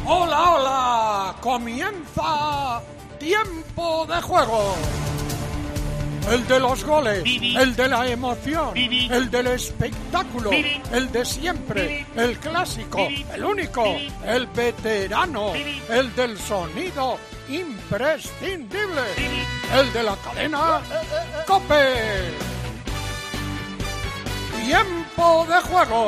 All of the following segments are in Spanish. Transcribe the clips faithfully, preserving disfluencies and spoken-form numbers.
Hola, hola, comienza Tiempo de Juego. El de los goles, Bibi. El de la emoción, Bibi. El del espectáculo, Bibi. El de siempre, Bibi. El clásico, Bibi. El único, Bibi. El veterano, Bibi. El del sonido imprescindible, Bibi. El de la cadena COPE. Tiempo de Juego.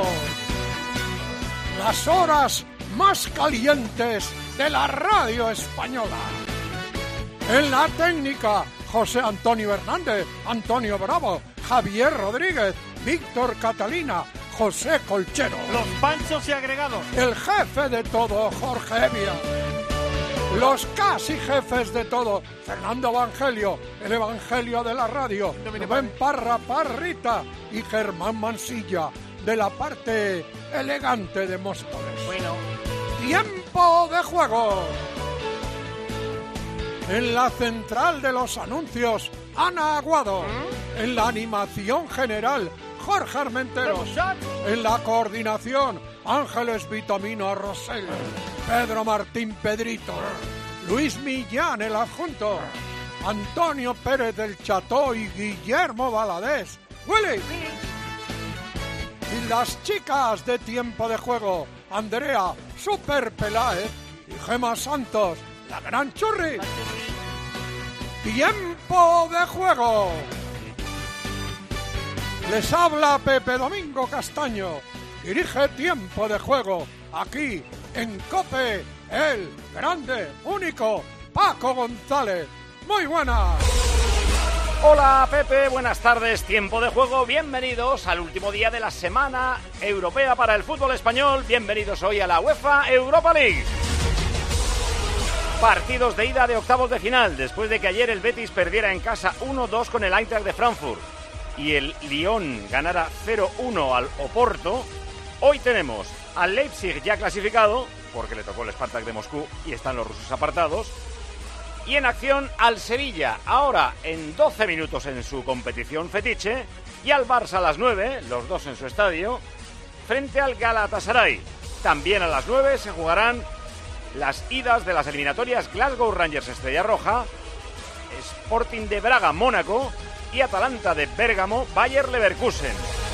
Las horas más calientes de la radio española. En la técnica, José Antonio Hernández, Antonio Bravo, Javier Rodríguez, Víctor Catalina, José Colchero. Los panchos y agregados. El jefe de todo, Jorge Evia. Los casi jefes de todo, Fernando Evangelio, el Evangelio de la radio, Rubén Parra Parrita y Germán Mansilla, de la parte elegante de Móstoles. Bueno. Tiempo de Juego. En la central de los anuncios, Ana Aguado. ¿Mm? En la animación general, Jorge Armenteros. En la coordinación, Ángeles Vitamino Rosell. Pedro Martín Pedrito. Luis Millán, el adjunto. Antonio Pérez del Cható y Guillermo Valadez. ¡Willy! Y las chicas de Tiempo de Juego, Andrea Super Peláez y Gema Santos, la gran Churri. Tiempo de Juego. Les habla Pepe Domingo Castaño. Dirige Tiempo de Juego aquí en COPE, el grande, único Paco González. Muy buenas. Hola Pepe, buenas tardes, Tiempo de Juego, bienvenidos al último día de la semana europea para el fútbol español, bienvenidos hoy a la UEFA Europa League. Partidos de ida de octavos de final, después de que ayer el Betis perdiera en casa uno dos con el Eintracht de Frankfurt y el Lyon ganara cero uno al Oporto, hoy tenemos al Leipzig ya clasificado, porque le tocó el Spartak de Moscú y están los rusos apartados, y en acción al Sevilla, ahora en doce minutos en su competición fetiche, y al Barça a las nueve, los dos en su estadio, frente al Galatasaray. También a las nueve se jugarán las idas de las eliminatorias Glasgow Rangers Estrella Roja, Sporting de Braga Mónaco y Atalanta de Bérgamo Bayer Leverkusen.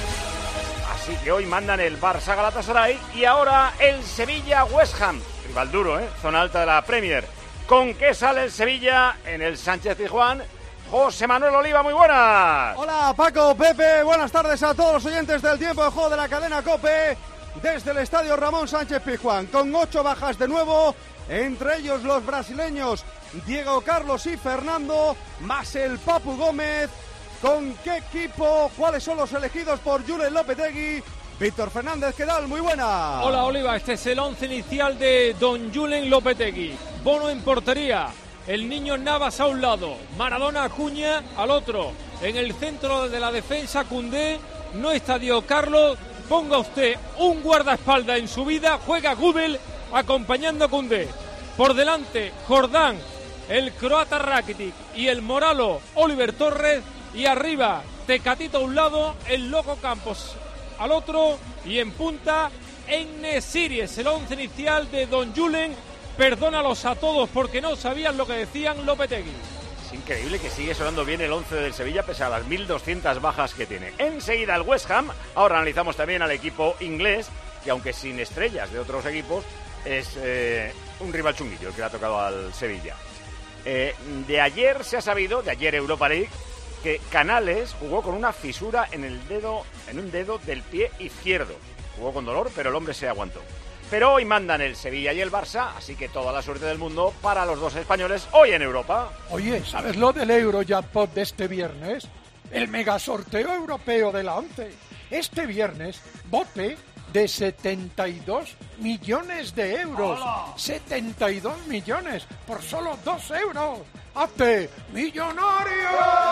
Así que hoy mandan el Barça Galatasaray y ahora el Sevilla West Ham, rival duro, ¿eh? Zona alta de la Premier. ¿Con qué sale el Sevilla en el Sánchez Pizjuán? José Manuel Oliva, muy buenas. Hola Paco, Pepe, buenas tardes a todos los oyentes del Tiempo de Juego de la cadena COPE desde el estadio Ramón Sánchez Pizjuán, con ocho bajas de nuevo, entre ellos los brasileños Diego Carlos y Fernando, más el Papu Gómez. ¿Con qué equipo? ¿Cuáles son los elegidos por Julen Lopetegui? Víctor Fernández, ¿qué tal? Muy buena. Hola Oliva, este es el once inicial de don Julen Lopetegui. Bono en portería, el niño Navas a un lado, Maradona Acuña al otro. En el centro de la defensa, Koundé, no está Diego Carlos. Ponga usted un guardaespaldas en su vida, juega Google acompañando a Koundé. Por delante, Jordán, el croata Rakitic y el moralo Oliver Torres. Y arriba, Tecatito a un lado, el Loco Campos al otro, y en punta, En-Nesyri, es el once inicial de don Julen. Perdónalos a todos porque no sabían lo que decían Lopetegui. Es increíble que sigue sonando bien el once del Sevilla pese a las mil doscientas bajas que tiene. Enseguida el West Ham. Ahora analizamos también al equipo inglés, que aunque sin estrellas de otros equipos, es eh, un rival chunguillo el que le ha tocado al Sevilla. Eh, de ayer se ha sabido, de ayer Europa League, que Canales jugó con una fisura en el dedo, en un dedo del pie izquierdo. Jugó con dolor, pero el hombre se aguantó. Pero hoy mandan el Sevilla y el Barça, así que toda la suerte del mundo para los dos españoles hoy en Europa. Oye, ¿sabes lo del Eurojackpot de este viernes? El mega sorteo europeo de la ONCE. Este viernes, bote de setenta y dos millones de euros. ¡Hola! setenta y dos millones por solo dos euros. ¡Hazte millonario!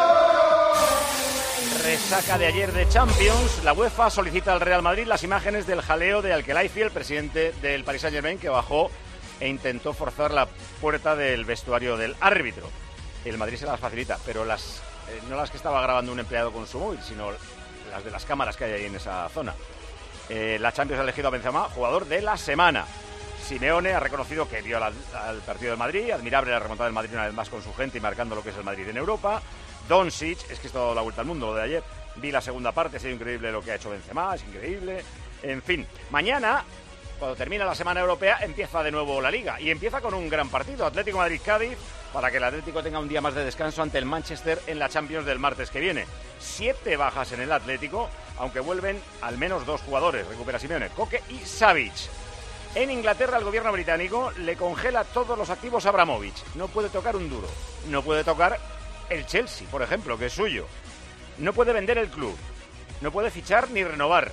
Resaca de ayer de Champions. La UEFA solicita al Real Madrid las imágenes del jaleo de Al-Khelaifi, el presidente del Paris Saint-Germain, que bajó e intentó forzar la puerta del vestuario del árbitro. El Madrid se las facilita, pero las eh, no las que estaba grabando un empleado con su móvil, sino las de las cámaras que hay ahí en esa zona. Eh, la Champions ha elegido a Benzema jugador de la semana. Simeone ha reconocido que vio al, al partido del Madrid, admirable la remontada del Madrid una vez más con su gente y marcando lo que es el Madrid en Europa. Doncic, es que es toda la vuelta al mundo lo de ayer. Vi la segunda parte, ha sido increíble lo que ha hecho Benzema, es increíble. En fin, mañana, cuando termina la semana europea, empieza de nuevo la Liga. Y empieza con un gran partido, Atlético Madrid-Cádiz, para que el Atlético tenga un día más de descanso ante el Manchester en la Champions del martes que viene. Siete bajas en el Atlético, aunque vuelven al menos dos jugadores, recupera Simeone, Koke y Savic. En Inglaterra, el gobierno británico le congela todos los activos a Abramovich. No puede tocar un duro, no puede tocar el Chelsea, por ejemplo, que es suyo. No puede vender el club, no puede fichar ni renovar.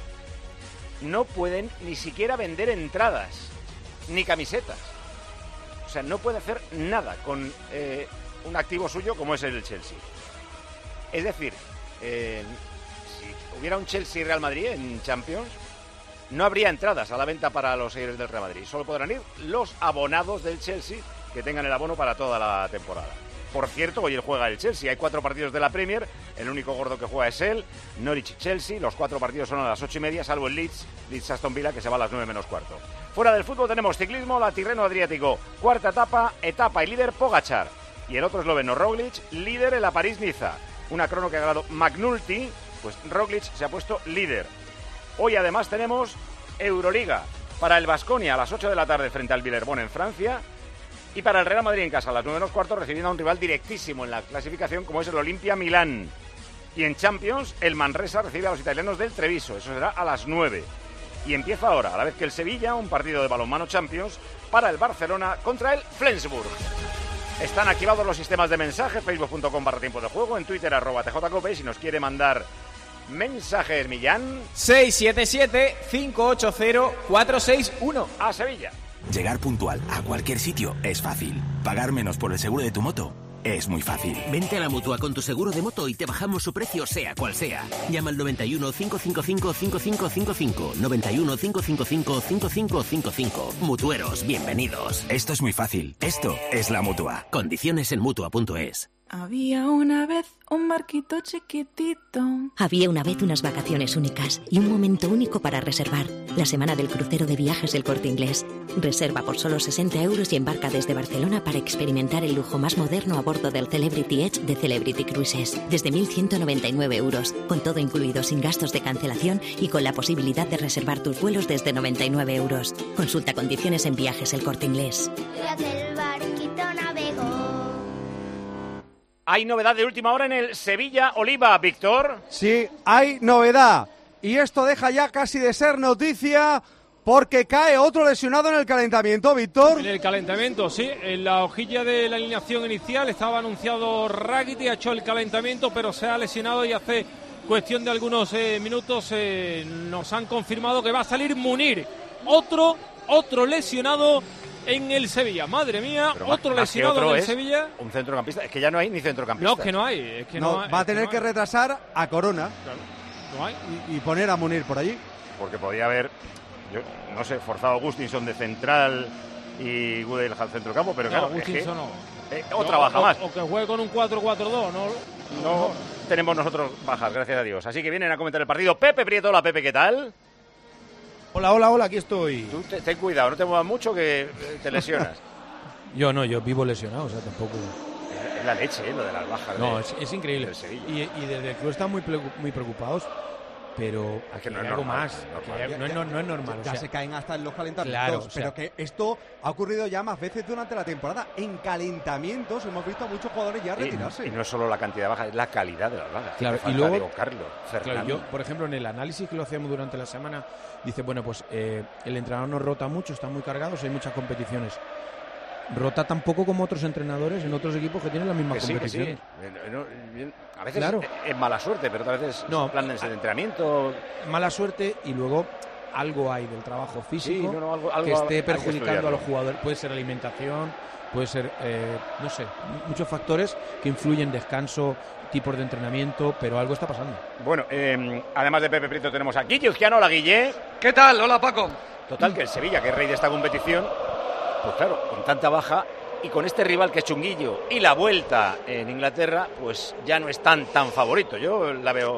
No pueden ni siquiera vender entradas, ni camisetas. O sea, no puede hacer nada con eh, un activo suyo como es el Chelsea. Es decir, eh, si hubiera un Chelsea-Real Madrid en Champions, no habría entradas a la venta para los seguidores del Real Madrid. Solo podrán ir los abonados del Chelsea que tengan el abono para toda la temporada. Por cierto, hoy él juega el Chelsea. Hay cuatro partidos de la Premier. El único gordo que juega es él. Norwich-Chelsea. Los cuatro partidos son a las ocho y media, salvo el Leeds. Leeds-Aston Villa, que se va a las nueve menos cuarto. Fuera del fútbol tenemos ciclismo, la Tirreno Adriático. Cuarta etapa, etapa y líder Pogačar. Y el otro esloveno, Roglic, líder en la París-Niza. Una crono que ha ganado McNulty. Pues Roglic se ha puesto líder. Hoy además tenemos Euroliga. Para el Baskonia a las ocho de la tarde frente al Villeurbanne en Francia. Y para el Real Madrid en casa a las nueve menos cuarto, recibiendo a un rival directísimo en la clasificación como es el Olimpia Milán. Y en Champions, el Manresa recibe a los italianos del Treviso. Eso será a las nueve. Y empieza ahora, a la vez que el Sevilla, un partido de balonmano Champions para el Barcelona contra el Flensburg. Están activados los sistemas de mensaje, facebook punto com barra tiempo de juego, en Twitter arroba tjcope, si nos quiere mandar mensajes, Millán. seis siete siete, cinco ocho cero, cuatro seis uno. A Sevilla. Llegar puntual a cualquier sitio es fácil. Pagar menos por el seguro de tu moto es muy fácil. Vente a la Mutua con tu seguro de moto y te bajamos su precio sea cual sea. Llama al noventa y uno, cinco cinco cinco, cinco cinco cinco cinco. noventa y uno, cinco cinco cinco, cinco cinco cinco cinco. Mutueros, bienvenidos. Esto es muy fácil. Esto es la Mutua. Condiciones en Mutua punto es. Había una vez un barquito chiquitito. Había una vez unas vacaciones únicas y un momento único para reservar. La semana del crucero de viajes del Corte Inglés. Reserva por solo sesenta euros y embarca desde Barcelona para experimentar el lujo más moderno a bordo del Celebrity Edge de Celebrity Cruises. Desde mil ciento noventa y nueve euros, con todo incluido sin gastos de cancelación y con la posibilidad de reservar tus vuelos desde noventa y nueve euros. Consulta condiciones en Viajes El Corte Inglés. El barquito navegó. Hay novedad de última hora en el Sevilla-Oliva, Víctor. Sí, hay novedad. Y esto deja ya casi de ser noticia porque cae otro lesionado en el calentamiento, Víctor. En el calentamiento, sí. En la hojilla de la alineación inicial estaba anunciado Rakitic, ha hecho el calentamiento, pero se ha lesionado y hace cuestión de algunos eh, minutos eh, nos han confirmado que va a salir Munir. Otro, otro lesionado en el Sevilla, madre mía, Pero otro más, lesionado más otro en el es Sevilla. Un centrocampista, es que ya no hay ni centrocampista. No, es que no hay. Es que no, no hay, va a tener no que hay. retrasar a Corona. Claro, no hay. Y, y poner a Munir por allí. Porque podía haber, yo no sé, forzado a Gustinson de central y Gudel al centrocampo, pero No, claro, Gustinson es que, no. eh, otra No, baja o, más. O que juegue con un cuatro cuatro dos, ¿no? No tenemos nosotros bajas, gracias a Dios. Así que vienen a comentar el partido Pepe Prieto. Hola, Pepe, ¿qué tal? Hola, hola, hola, aquí estoy. Tú te, ten cuidado, no te muevas mucho que eh, te lesionas. Yo no, yo vivo lesionado, o sea, tampoco... Es la leche, ¿eh? Lo de las bajas. No, de, es, es increíble. del Sevilla. Y, y desde el club están muy, pregu- muy preocupados, pero Es que no hay es algo normal, más. no es que hay- Ya- no, es ya- no- no es normal. o Ya sea, se caen hasta en los calentamientos. Claro, o sea- pero que esto ha ocurrido ya más veces durante la temporada. En calentamientos hemos visto a muchos jugadores ya retirarse. Y, y no es solo la cantidad de bajas, es la calidad de las bajas. Claro, Falta y luego- Diego Carlos, Claro, Fernando. yo, por ejemplo, en el análisis que lo hacemos durante la semana, dice, bueno, pues eh, el entrenador nos rota mucho, están muy cargados, hay muchas competiciones. Rota tan poco como otros entrenadores en otros equipos que tienen las mismas Que sí, que sí. competiciones. Eh, no, eh, A veces Claro. es mala suerte, pero otras veces No, son planes de entrenamiento. Mala suerte y luego algo hay del trabajo físico Sí, no, no, algo- algo que hay esté que perjudicando a los estudiarlo. jugadores. Puede ser alimentación, puede ser, eh, no sé, muchos factores que influyen, descanso, tipos de entrenamiento, pero algo está pasando. Bueno, eh, además de Pepe Prieto tenemos a Guille Uzquiano. Hola, Guille. ¿Qué tal? Hola, Paco. Total, que el Sevilla, que es rey de esta competición, pues claro, con tanta baja y con este rival que es Chunguillo y la vuelta en Inglaterra, pues ya no es tan tan favorito. Yo la veo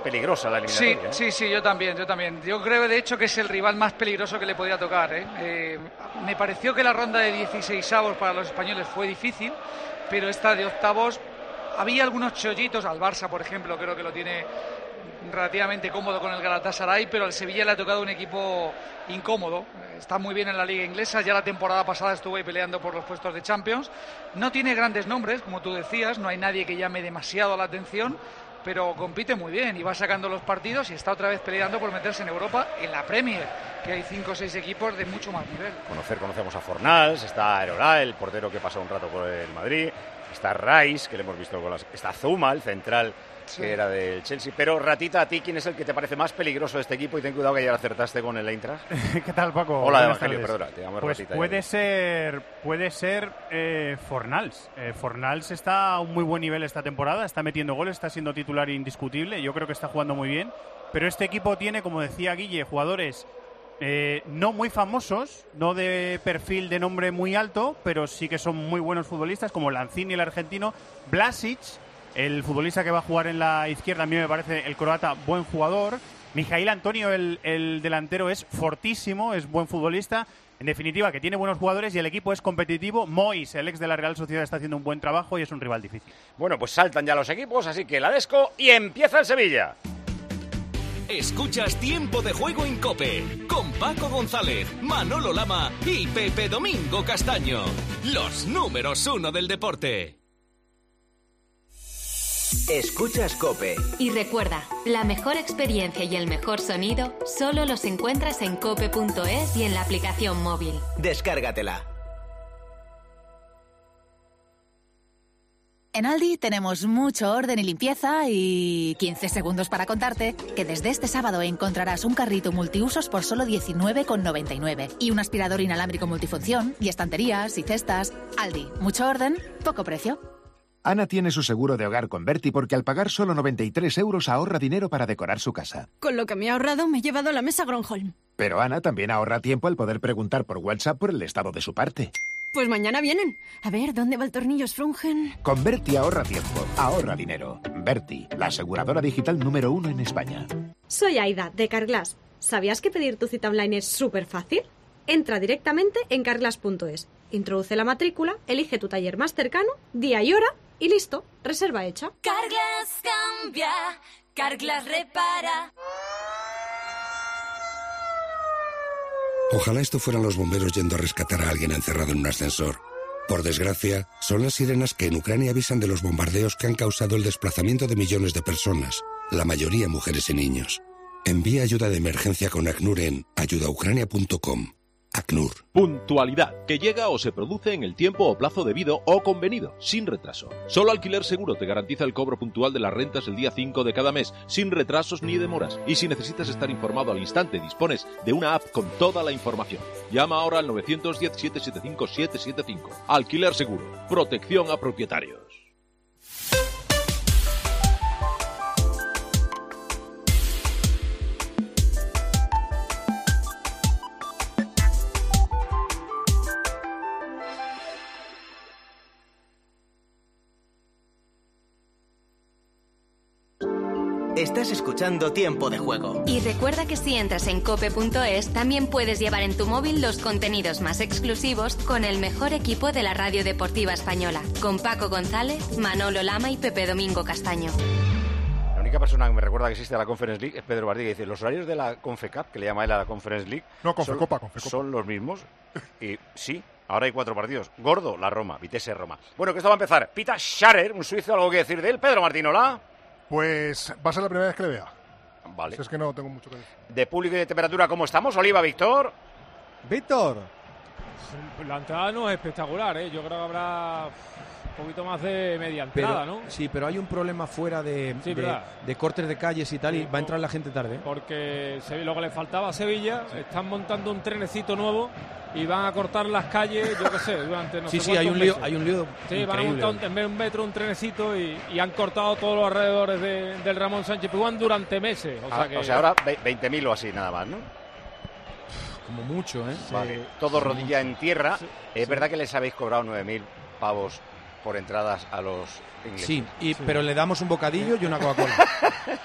peligrosa la Sí, eliminatoria. ¿eh? sí, sí, yo también, yo también. Yo creo, de hecho, que es el rival más peligroso que le podía tocar. ¿eh? Eh, me pareció que la ronda de dieciseisavos para los españoles fue difícil, pero esta de octavos había algunos chollitos. Al Barça, por ejemplo, creo que lo tiene relativamente cómodo con el Galatasaray, pero al Sevilla le ha tocado un equipo incómodo. Está muy bien en la liga inglesa, ya la temporada pasada estuvo ahí peleando por los puestos de Champions. No tiene grandes nombres, como tú decías, no hay nadie que llame demasiado la atención, pero compite muy bien y va sacando los partidos y está otra vez peleando por meterse en Europa, en la Premier, que hay cinco o seis equipos de mucho más nivel. Conocer, conocemos a Fornals, está Areola, el portero que pasó un rato por el Madrid, está Rice, que le hemos visto con las... está Zuma, el central, sí, que era del Chelsea. Pero, Ratita, ¿a ti quién es el que te parece más peligroso de este equipo? Y ten cuidado que ya acertaste con el Eintracht. ¿Qué tal, Paco? Hola, Buenas Evangelio, tardes. perdona, te llamo Pues Ratita. puede ser, puede ser eh, Fornals. Eh, Fornals está a un muy buen nivel esta temporada, está metiendo goles, está siendo titular indiscutible, yo creo que está jugando muy bien. Pero este equipo tiene, como decía Guille, jugadores eh, no muy famosos, no de perfil de nombre muy alto, pero sí que son muy buenos futbolistas, como Lanzini, el argentino, Vlasic, el futbolista que va a jugar en la izquierda, a mí me parece el croata buen jugador. Mijail Antonio, el, el delantero, es fortísimo, es buen futbolista. En definitiva, que tiene buenos jugadores y el equipo es competitivo. Mois, el ex de la Real Sociedad, está haciendo un buen trabajo y es un rival difícil. Bueno, pues saltan ya los equipos, así que la desco y empieza el Sevilla. Escuchas Tiempo de Juego en COPE con Paco González, Manolo Lama y Pepe Domingo Castaño. Los números uno del deporte. Escuchas COPE. Y recuerda, la mejor experiencia y el mejor sonido solo los encuentras en cope punto es y en la aplicación móvil. Descárgatela. En Aldi tenemos mucho orden y limpieza y quince segundos para contarte que desde este sábado encontrarás un carrito multiusos por solo diecinueve con noventa y nueve y un aspirador inalámbrico multifunción y estanterías y cestas. Aldi, mucho orden, poco precio. Ana tiene su seguro de hogar con Berti porque al pagar solo noventa y tres euros ahorra dinero para decorar su casa. Con lo que me he ahorrado me he llevado la mesa Gronholm. Pero Ana también ahorra tiempo al poder preguntar por WhatsApp por el estado de su parte. Pues mañana vienen. A ver, ¿dónde va el tornillo Sprungen? Con Berti ahorra tiempo, ahorra dinero. Berti, la aseguradora digital número uno en España. Soy Aida, de Carglass. ¿Sabías que pedir tu cita online es súper fácil? Entra directamente en carglass punto es, introduce la matrícula, elige tu taller más cercano, día y hora y listo, reserva hecha. Carglass cambia, Carglass repara. Ojalá esto fueran los bomberos yendo a rescatar a alguien encerrado en un ascensor. Por desgracia, son las sirenas que en Ucrania avisan de los bombardeos que han causado el desplazamiento de millones de personas, la mayoría mujeres y niños. Envía ayuda de emergencia con ACNUR en ayuda ucrania punto com. ACNUR. Puntualidad, que llega o se produce en el tiempo o plazo debido o convenido, sin retraso. Solo Alquiler Seguro te garantiza el cobro puntual de las rentas el día cinco de cada mes, sin retrasos ni demoras. Y si necesitas estar informado al instante, dispones de una app con toda la información. Llama ahora al nueve uno cero, siete siete cinco, siete siete cinco. Alquiler Seguro, protección a propietarios. Estás escuchando Tiempo de Juego. Y recuerda que si entras en cope punto es, también puedes llevar en tu móvil los contenidos más exclusivos con el mejor equipo de la radio deportiva española, con Paco González, Manolo Lama y Pepe Domingo Castaño. La única persona que me recuerda que existe a la Conference League es Pedro Bardí, que dice, los horarios de la CONFECAP, que le llama él a la Conference League, no, Confecopa, son, Confecopa. son los mismos. Y sí, ahora hay cuatro partidos. Gordo, la Roma, Vitesse, Roma. Bueno, que esto va a empezar. Pita Scharer, un suizo, algo que decir de él. Pedro Martín, hola. Pues va a ser la primera vez que le vea. Vale. Si es que no tengo mucho que decir. De público y de temperatura, ¿cómo estamos? Oliva, Víctor. Víctor. La entrada no es espectacular, ¿eh? Yo creo que habrá un poquito más de media entrada, pero, ¿no? Sí, pero hay un problema fuera de, sí, de, de cortes de calles y tal, sí, y va a entrar la gente tarde. Porque lo que le faltaba a Sevilla, están montando un trenecito nuevo y van a cortar las calles, yo qué sé, durante no sí, sé sí, hay un lío, meses. hay un lío Sí, increíble. van a montar un, en vez de un metro, un trenecito y, y han cortado todos los alrededores de, del Ramón Sánchez Pizjuán durante meses. O sea, ah, que, o sea ahora veinte mil o así nada más, ¿no? Como mucho, ¿eh? Vale. Todo rodilla en tierra. Sí, es sí. verdad que les habéis cobrado nueve mil pavos por entradas a los ingleses. Sí, y, sí, pero le damos un bocadillo y una Coca-Cola.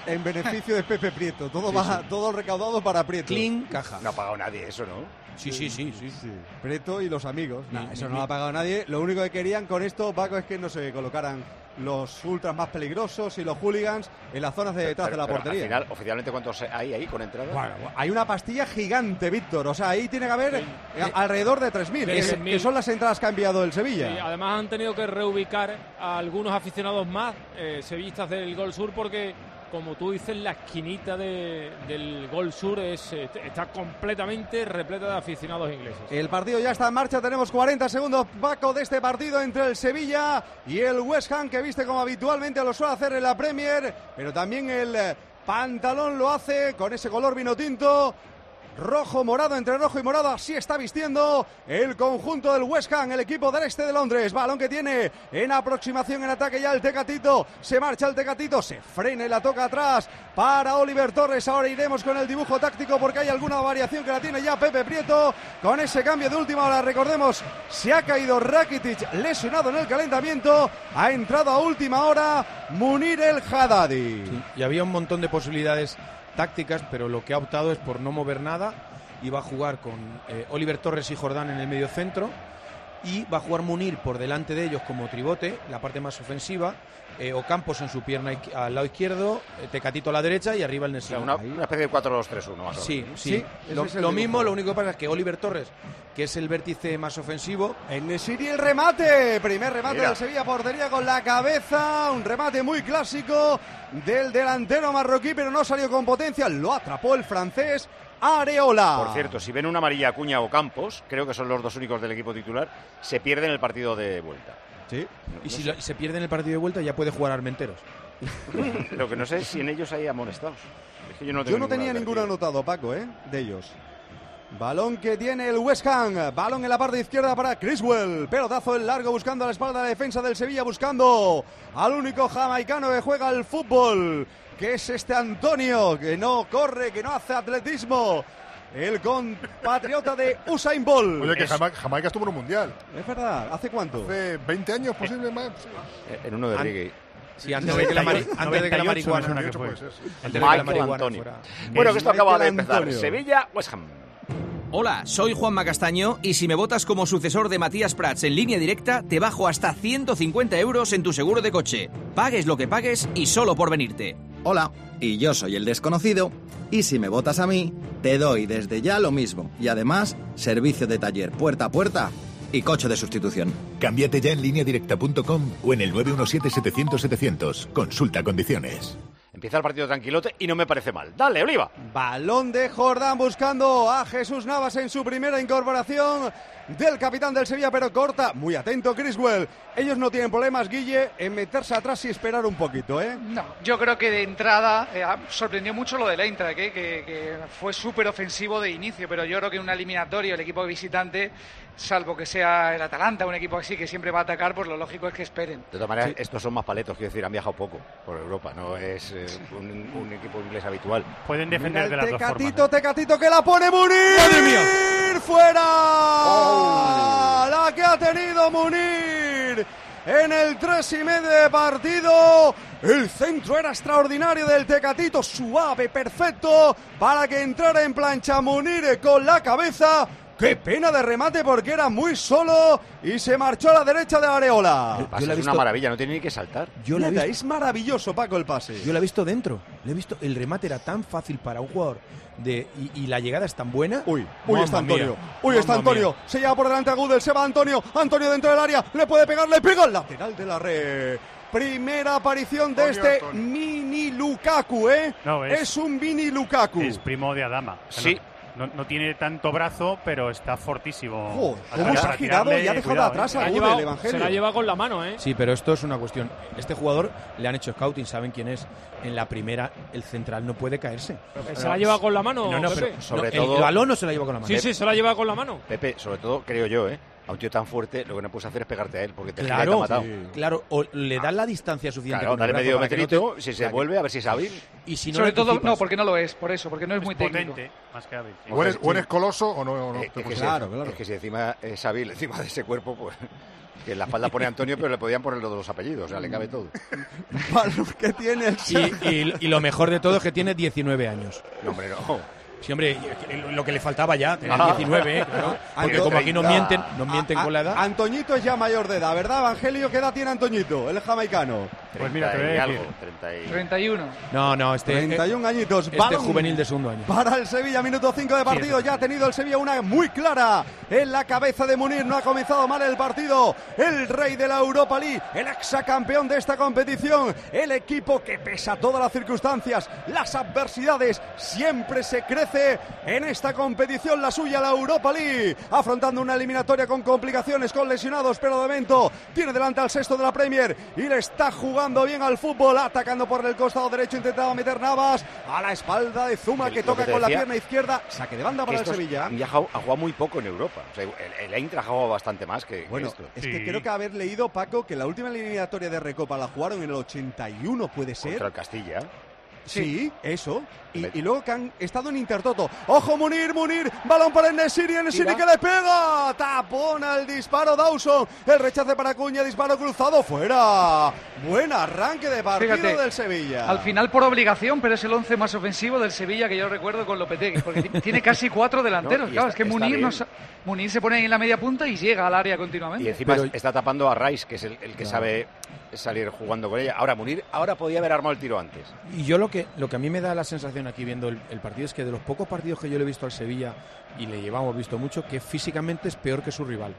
en beneficio de Pepe Prieto. Todo Sí, va, sí. todo recaudado para Prieto. Clean, caja. No ha pagado nadie eso, ¿no? Sí, sí, sí, sí. Sí, Prieto y los amigos. Nah, Ni- eso ni- no lo ha pagado nadie. Lo único que querían con esto, Paco, es que no se colocaran los ultras más peligrosos y los hooligans en las zonas de detrás Pero- de la pero portería. Al final, oficialmente, ¿cuántos hay ahí con entradas? Bueno, hay una pastilla gigante, Víctor. O sea, ahí tiene que haber eh, alrededor de tres mil, que, tres mil. que son las entradas que ha enviado el Sevilla. Sí, además han tenido que reubicar a algunos aficionados más, eh, sevillistas del Gol Sur, porque, como tú dices, la esquinita de- del Gol Sur es, eh, está completamente repleta de aficionados ingleses. El partido ya está en marcha, tenemos cuarenta segundos, Paco, de este partido entre el Sevilla y el West Ham, que viste como habitualmente lo suele hacer en la Premier, pero también el eh, pantalón lo hace con ese color vino tinto. Rojo, morado, entre rojo y morado, así está vistiendo el conjunto del West Ham, el equipo del este de Londres. Balón que tiene en aproximación en ataque ya el Tecatito. Se marcha el Tecatito, se frena y la toca atrás para Oliver Torres. Ahora iremos con el dibujo táctico porque hay alguna variación que la tiene ya Pepe Prieto. Con ese cambio de última hora, recordemos, se ha caído Rakitic lesionado en el calentamiento. Ha entrado a última hora Munir el Haddadi. Sí, y había un montón de posibilidades tácticas, pero lo que ha optado es por no mover nada y va a jugar con eh, Oliver Torres y Jordán en el medio centro y va a jugar Munir por delante de ellos como tribote, la parte más ofensiva, eh, Ocampos en su pierna izqui- al lado izquierdo, eh, Tecatito a la derecha y arriba el O Nesiri. sea, una, una especie de cuatro dos tres uno más o menos. Sí, sí. Sí, ese lo es el lo dibujo. mismo, lo único que pasa es que Oliver Torres, que es el vértice más ofensivo, En Nesiri el remate, primer remate Mira. del Sevilla, portería con la cabeza, un remate muy clásico del delantero marroquí, pero no salió con potencia, lo atrapó el francés Areola. Por cierto, si ven una amarilla a Acuña o Campos, creo que son los dos únicos del equipo titular, se pierden el partido de vuelta. Sí. y si lo- se pierde en el partido de vuelta ya puede jugar Armenteros. Lo que no sé es si en ellos hay amonestados. Es que yo no, tengo Yo no tenía ninguno advertido. anotado, Paco, ¿eh? De ellos. Balón que tiene el West Ham. Balón en la parte izquierda para Criswell. Pelotazo en largo buscando a la espalda de la defensa del Sevilla. Buscando al único jamaicano que juega al fútbol. Que es este Antonio. Que no corre, que no hace atletismo. El compatriota de Usain Bolt. Oye, que Jamaica, Jamaica estuvo en un mundial. Es verdad. ¿Hace cuánto? Hace veinte años, posible más. En uno de An- reggae. Sí, antes de que la, mari- antes de que la marihuana, noventa y ocho puede ser. antes de que la Michael marihuana Antonio. fuera- Bueno, que esto acaba de Michael empezar. Antonio. Sevilla, West Ham. Hola, soy Juanma Castaño y si me votas como sucesor de Matías Prats en línea directa, te bajo hasta ciento cincuenta euros en tu seguro de coche. Pagues lo que pagues y solo por venirte. Hola, y yo soy el desconocido, y si me votas a mí, te doy desde ya lo mismo, y además, servicio de taller puerta a puerta y coche de sustitución. Cámbiate ya en línea directa punto com o en el nueve uno siete setecientos setecientos. Consulta condiciones. Empieza el partido tranquilote y no me parece mal. Dale, Oliva. Balón de Jordán buscando a Jesús Navas en su primera incorporación del capitán del Sevilla, pero corta. Muy atento Criswell. Ellos no tienen problemas, Guille, en meterse atrás y esperar un poquito, ¿eh? No, yo creo que de entrada eh, sorprendió mucho lo del Eintracht, ¿eh? que, que fue súper ofensivo de inicio, pero yo creo que en una eliminatoria el equipo visitante, salvo que sea el Atalanta, un equipo así que siempre va a atacar, pues lo lógico es que esperen. De todas maneras, estos son más paletos, quiero decir, han viajado poco por Europa, no es eh, un, un equipo inglés habitual. Pueden Mira defender el de las dos formas. Tecatito, Tecatito que la pone Munir. ¡Madre mía! ¡Fuera! La que ha tenido Munir en el tres y medio de partido. El centro era extraordinario del Tecatito, suave, perfecto, para que entrara en plancha Munir con la cabeza. Qué pena de remate porque era muy solo y se marchó a la derecha de Areola. El pase es una maravilla, no tiene ni que saltar. Yo la he Nada, visto- es maravilloso, Paco, el pase. Yo la he visto dentro. Le he visto. El remate era tan fácil para un jugador de y, y la llegada es tan buena. Uy, uy, está Mamma mía. Antonio. Uy, está Mamma Antonio. mía. Se lleva por delante a Gudel. Se va Antonio. Antonio dentro del área. Le puede pegar, le pega al lateral de la red. Primera aparición de Antonio, este Antonio. mini Lukaku, ¿eh? No, es- es un mini Lukaku. Es primo de Adama. O sea, Sí. No, no tiene tanto brazo, pero está fortísimo. Joder, Para- cómo se para ha girado tirarle, y ha dejado cuidado, atrás ¿eh? a Se la ha Gudel, llevado- Evangelio. se la lleva con la mano, ¿eh? Sí, pero esto es una cuestión. Este jugador le han hecho scouting, saben quién es. En la primera, el central no puede caerse. ¿Se la lleva con la mano, No, no, Pepe? pero Sobre no, todo- el balón no se la lleva con la mano. Sí, sí, se la lleva con la mano. Pepe, sobre todo, creo yo, ¿eh? A un tío tan fuerte, lo que no puedes hacer es pegarte a él, porque te gira y te ha Claro, matado. sí. claro, o le dan la distancia suficiente. Claro, con el dale brazo medio para que no metrito, te- si se para que- vuelve, a ver si es hábil. Y si no Sobre le todo, anticipas. no, porque no lo es, por eso, porque no es, muy técnico. Potente, más que hábil. O eres, o eres coloso o no. o no Eh, te es, que puedes- si, es que si encima es hábil, encima de ese cuerpo, pues... Que en la espalda pone Antonio, pero le podían poner los dos apellidos, o sea, le cabe todo. Balón que tiene el Y, y, y lo mejor de todo es que tiene diecinueve años. No, hombre, no. Sí, hombre, lo que le faltaba ya, tener Ah. diecinueve, ¿eh? Claro. Porque como aquí nos mienten, nos mienten A- con la edad. Antoñito es ya mayor de edad, ¿verdad, Evangelio? ¿Qué edad tiene Antoñito, el jamaicano? Pues mira, te voy a treinta y decir. algo, treinta y- treinta y uno. No, no, este treinta y un añitos. Este Balón juvenil de segundo año. para el Sevilla, minuto cinco de partido. Ya ha tenido el Sevilla una muy clara en la cabeza de Munir. No ha comenzado mal el partido. El rey de la Europa League, el exacampeón de esta competición. El equipo que pesa todas las circunstancias, las adversidades, siempre se crece en esta competición, la suya, la Europa League. Afrontando una eliminatoria con complicaciones, con lesionados, pero de momento tiene delante al sexto de la Premier y le está jugando bien al fútbol, atacando por el costado derecho, intentaba meter Navas a la espalda de Zuma, El- que lo toca que te con la decía, pierna izquierda, saque de banda que para el estos Sevilla. han viajado- ha jugado muy poco en Europa. O sea, el, el Eintracht ha jugado bastante más que, que Bueno, esto. es que creo que haber leído, Paco, que la última eliminatoria de Recopa la jugaron en el ochenta y uno, puede ser. Contra el Castilla. Sí, eso. Y, y luego que han estado en Intertoto. ¡Ojo, Munir, Munir! Balón para el Nesiri, el Nesiri que le pega. Tapona el disparo Dawson. El rechace para Cuña, disparo cruzado fuera. Buen arranque de partido Fíjate, del Sevilla. Al final por obligación, pero es el once más ofensivo del Sevilla que yo recuerdo con Lopetegui, porque ti- tiene casi cuatro delanteros. No, y claro, está- es que está Munir, bien. no sa- Munir se pone ahí en la media punta y llega al área continuamente. Y encima está tapando a Rice, que es el, el que Claro. sabe salir jugando con ella. Ahora, Munir, ahora podía haber armado el tiro antes. Y yo lo que, lo que a mí me da la sensación aquí viendo el, el partido es que de los pocos partidos que yo le he visto al Sevilla, y le llevamos visto mucho, que físicamente es peor que su rival.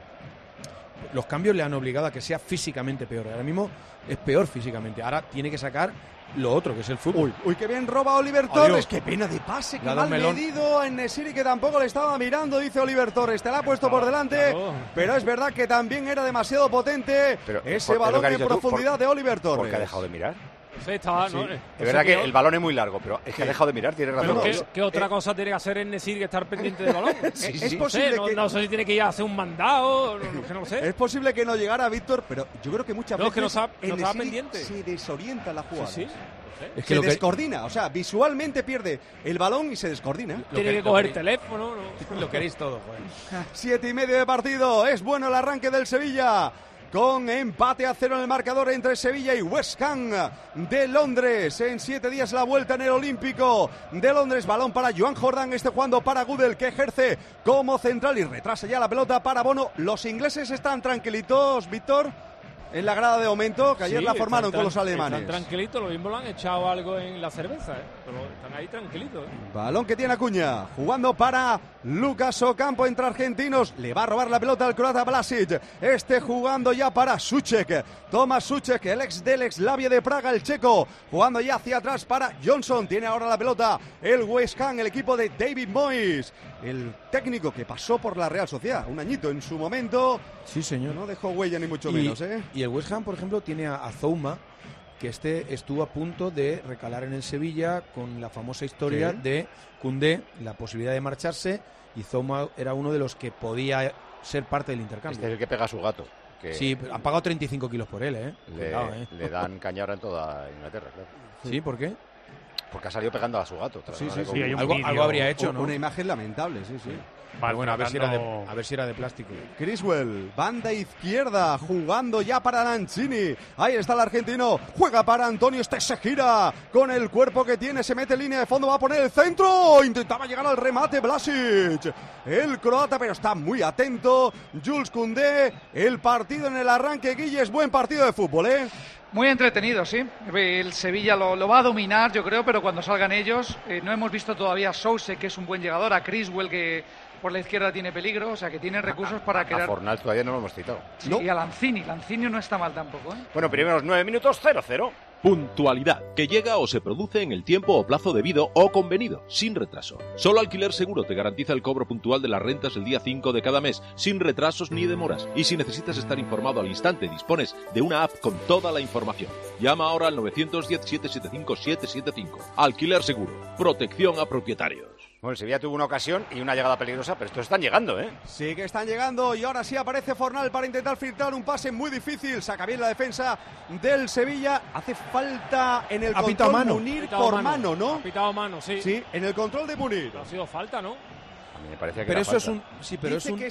Los cambios le han obligado a que sea físicamente peor. Ahora mismo es peor físicamente. Ahora tiene que sacar lo otro, que es el fútbol. Uy, uy, qué bien roba Oliver Adiós. Torres. Qué pena de pase, Le qué ha dado mal melón. medido en Nesiri, que tampoco le estaba mirando, dice Oliver Torres. Te la ha puesto por delante, claro. pero es verdad que también era demasiado potente Pero, ese por- es lo balón que has en dicho tú, profundidad por- de Oliver Torres. Porque ha dejado de mirar. Sí, está, Sí. ¿no? Es Es verdad que el balón es muy largo, pero es que ha dejado de mirar, tiene razón. Pero ¿qué, Eso. qué otra cosa tiene que hacer en Nesir que estar pendiente del balón? Sí, Es sí. Es no sé, posible no, que- no sé si tiene que ir a hacer un mandado, no, no, no lo sé. Es posible que no llegara Víctor, pero yo creo que muchas No, es que no veces está- no en estaba Nesiri pendiente. se desorienta la jugada. Sí, sí. Es que Se lo que- descoordina, o sea, visualmente pierde el balón y se descoordina. Tiene que, lo coger el queréis- teléfono. ¿no? Lo queréis todo, joder. Siete y medio de partido. Es bueno el arranque del Sevilla. Con empate a cero en el marcador entre Sevilla y West Ham de Londres. En siete días la vuelta en el Olímpico de Londres. Balón para Joan Jordan. Este jugando para Gudel, que ejerce como central y retrasa ya la pelota para Bono. Los ingleses están tranquilitos, Víctor, en la grada de momento, que ayer Sí, la formaron están con los tran- alemanes. Están tranquilitos, lo mismo lo han echado algo en la cerveza, ¿eh? Pero están ahí tranquilitos. ¿eh? Balón que tiene Acuña, jugando para Lucas Ocampo entre argentinos. Le va a robar la pelota al croata Blasic. Este jugando ya para Suchek. Toma Suchek, el ex del ex Slavia de Praga, el checo. Jugando ya hacia atrás para Johnson. Tiene ahora la pelota el West Ham, el equipo de David Moyes. El técnico que pasó por la Real Sociedad un añito en su momento. Sí, señor. No dejó huella ni mucho Y, menos, ¿eh? y el West Ham, por ejemplo, tiene a, a Zouma, que este estuvo a punto de recalar en el Sevilla con la famosa historia Sí. de Koundé, la posibilidad de marcharse, y Zouma era uno de los que podía ser parte del intercambio. Este es el que pega a su gato. Que Sí, pero han pagado treinta y cinco kilos por él, ¿eh? le, Cuidado, ¿eh? le dan cañara en toda Inglaterra, claro. Sí, ¿por qué? Porque ha salido pegando a su gato. Sí, sí, tratándole sí. como- hay un Algo, vídeo. algo habría hecho, ¿no? Una imagen lamentable, sí, sí. Pero bueno, a ver, si era de, Maltratando- a ver si era de plástico. Criswell, banda izquierda, jugando ya para Lanzini. Ahí está el argentino, juega para Antonio, este se gira con el cuerpo que tiene, se mete en línea de fondo, va a poner el centro, intentaba llegar al remate Blasic, el croata, pero está muy atento, Jules Koundé, el partido en el arranque, Guille, es buen partido de fútbol, ¿eh? Muy entretenido, sí. El Sevilla lo, lo va a dominar, yo creo, pero cuando salgan ellos, eh, no hemos visto todavía a Souse, que es un buen llegador, a Criswell, que por la izquierda tiene peligro, o sea, que tiene recursos para A crear... Fornals todavía no lo hemos citado. Sí, y a Lanzini, Lanzini no está mal tampoco, ¿eh? Bueno, primeros nueve minutos, cero cero. Puntualidad, que llega o se produce en el tiempo o plazo debido o convenido, sin retraso. Solo Alquiler Seguro te garantiza el cobro puntual de las rentas el día cinco de cada mes, sin retrasos ni demoras. Y si necesitas estar informado al instante, dispones de una app con toda la información. Llama ahora al nueve uno cero, siete siete cinco, siete siete cinco. Alquiler Seguro, protección a propietarios. Bueno, el Sevilla tuvo una ocasión y una llegada peligrosa, pero estos están llegando, ¿eh? Sí que están llegando y ahora sí aparece Fornal para intentar filtrar un pase muy difícil. Saca bien la defensa del Sevilla. Hace falta en el Ha control pitado mano. Munir Pitado por mano, ¿no? Ha pitado mano, sí. Sí, en el control de Munir. Ha sido falta, ¿no? A mí me parecía que Pero era eso es falta. un... Sí, pero Dice es un... que es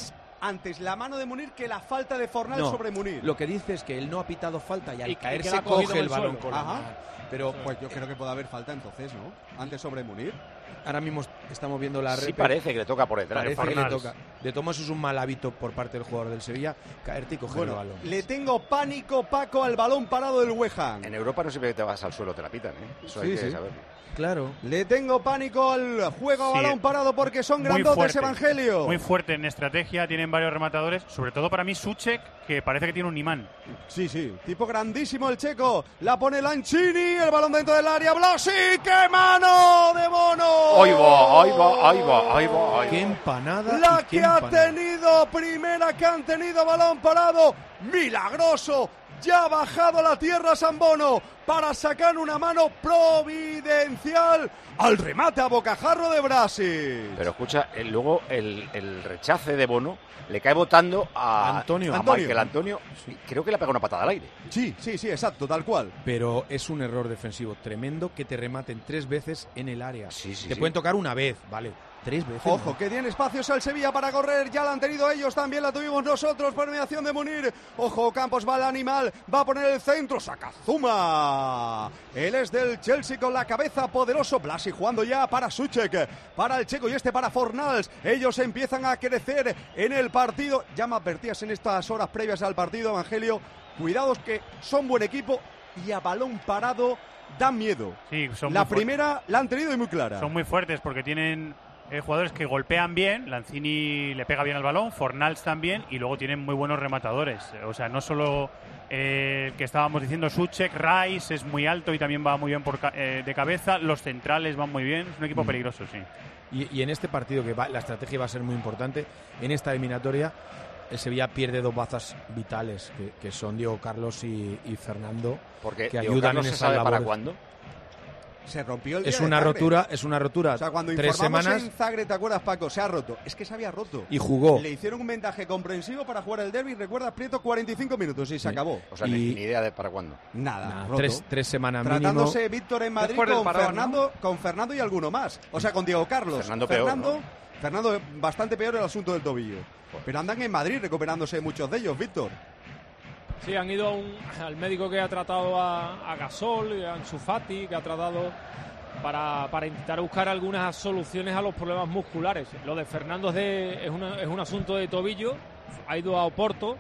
antes la mano de Munir que la falta de Fornals No, sobre Munir. Lo que dice es que él no ha pitado falta y al Y que- caerse que la ha cogido coge el del balón suelo. con la Ajá. mano. Pero Pues yo creo que puede haber falta entonces, ¿no? Antes sobre Munir. ahora mismo estamos viendo la Sí red. parece que le toca por detrás. Parece que le Fornals. toca. De Tomás es un mal hábito por parte del jugador del Sevilla caerte y coger Bueno, el balón. le tengo pánico, Paco, al balón parado del West Ham. En Europa no siempre que te vas al suelo te la pitan, ¿eh? Eso hay Sí, que sí. saberlo. Claro. Le tengo pánico al juego a Sí. balón parado porque son Muy grandotes, fuerte, Evangelio. Muy fuerte en estrategia, tienen varios rematadores, sobre todo para mí Suchek, que parece que tiene un imán. Sí, sí, tipo grandísimo el checo. La pone Lanchini, el balón dentro del área. Blasi, ¡qué mano de Bono! Ahí va, ahí va, ahí va, ahí va. Ahí Qué va. empanada. La y qué que ha empanada. tenido, primera que han tenido balón parado. Milagroso. Ya ha bajado a la tierra Sambono para sacar una mano providencial al remate a bocajarro de Brasil. Pero escucha, el- luego el, el rechace de Bono le cae botando a Antonio. a Antonio. Michael Antonio. Creo que le pega una patada al aire. Sí, sí, sí, exacto, tal cual. Pero es un error defensivo tremendo que te rematen tres veces en el área. Sí, sí, te sí. pueden tocar una vez, vale. Tres veces. Ojo, ¿no? que tiene espacios al Sevilla para correr. Ya la han tenido ellos, también la tuvimos nosotros por mediación de Munir. Ojo, Campos va al animal, va a poner el centro. Sakazuma. Él es del Chelsea con la cabeza poderoso. Blasi jugando ya para Suchek, para el checo y este para Fornals. Ellos empiezan a crecer en el partido. Ya me advertías en estas horas previas al partido, Evangelio. Cuidados que son buen equipo y a balón parado dan miedo. Sí, son La muy fu- primera la han tenido y muy clara. Son muy fuertes porque tienen eh, jugadores que golpean bien, Lanzini le pega bien al balón, Fornals también, y luego tienen muy buenos rematadores. O sea, no solo eh, el que estábamos diciendo, Suchek, Rice es muy alto y también va muy bien por ca- eh, de cabeza, los centrales van muy bien, es un equipo Mm. peligroso, sí. Y, y en este partido, que va, la estrategia va a ser muy importante, en esta eliminatoria, el Sevilla pierde dos bazas vitales, que, que son Diego Carlos y, y Fernando, Porque que Diego ayudan Carlos en se esas sabe para labores. cuándo. Se rompió el día Es de una Zagreb. rotura, es una rotura. O sea, cuando tres informamos semanas en Zagreb, ¿te acuerdas, Paco? Se ha roto. Es que se había roto. y jugó. Le hicieron un vendaje comprensivo para jugar el derby. ¿Recuerdas, Prieto? cuarenta y cinco minutos y se acabó. O sea, Y- ni, ni idea de para cuándo. Nada, Nah, roto. tres, tres semanas mínimo. Tratándose Víctor en Madrid Después del con parón, Fernando, con Fernando y alguno más. O sea, con Diego Carlos. Fernando peor, Fernando, ¿no? Fernando, bastante peor el asunto del tobillo. Pero andan en Madrid recuperándose muchos de ellos, Víctor. Sí, han ido a un- al médico que ha tratado a, a Gasol, a Ansu Fati, que ha tratado para, para intentar buscar algunas soluciones a los problemas musculares. Lo de Fernando es, de, es, una- es un asunto de tobillo, ha ido a Oporto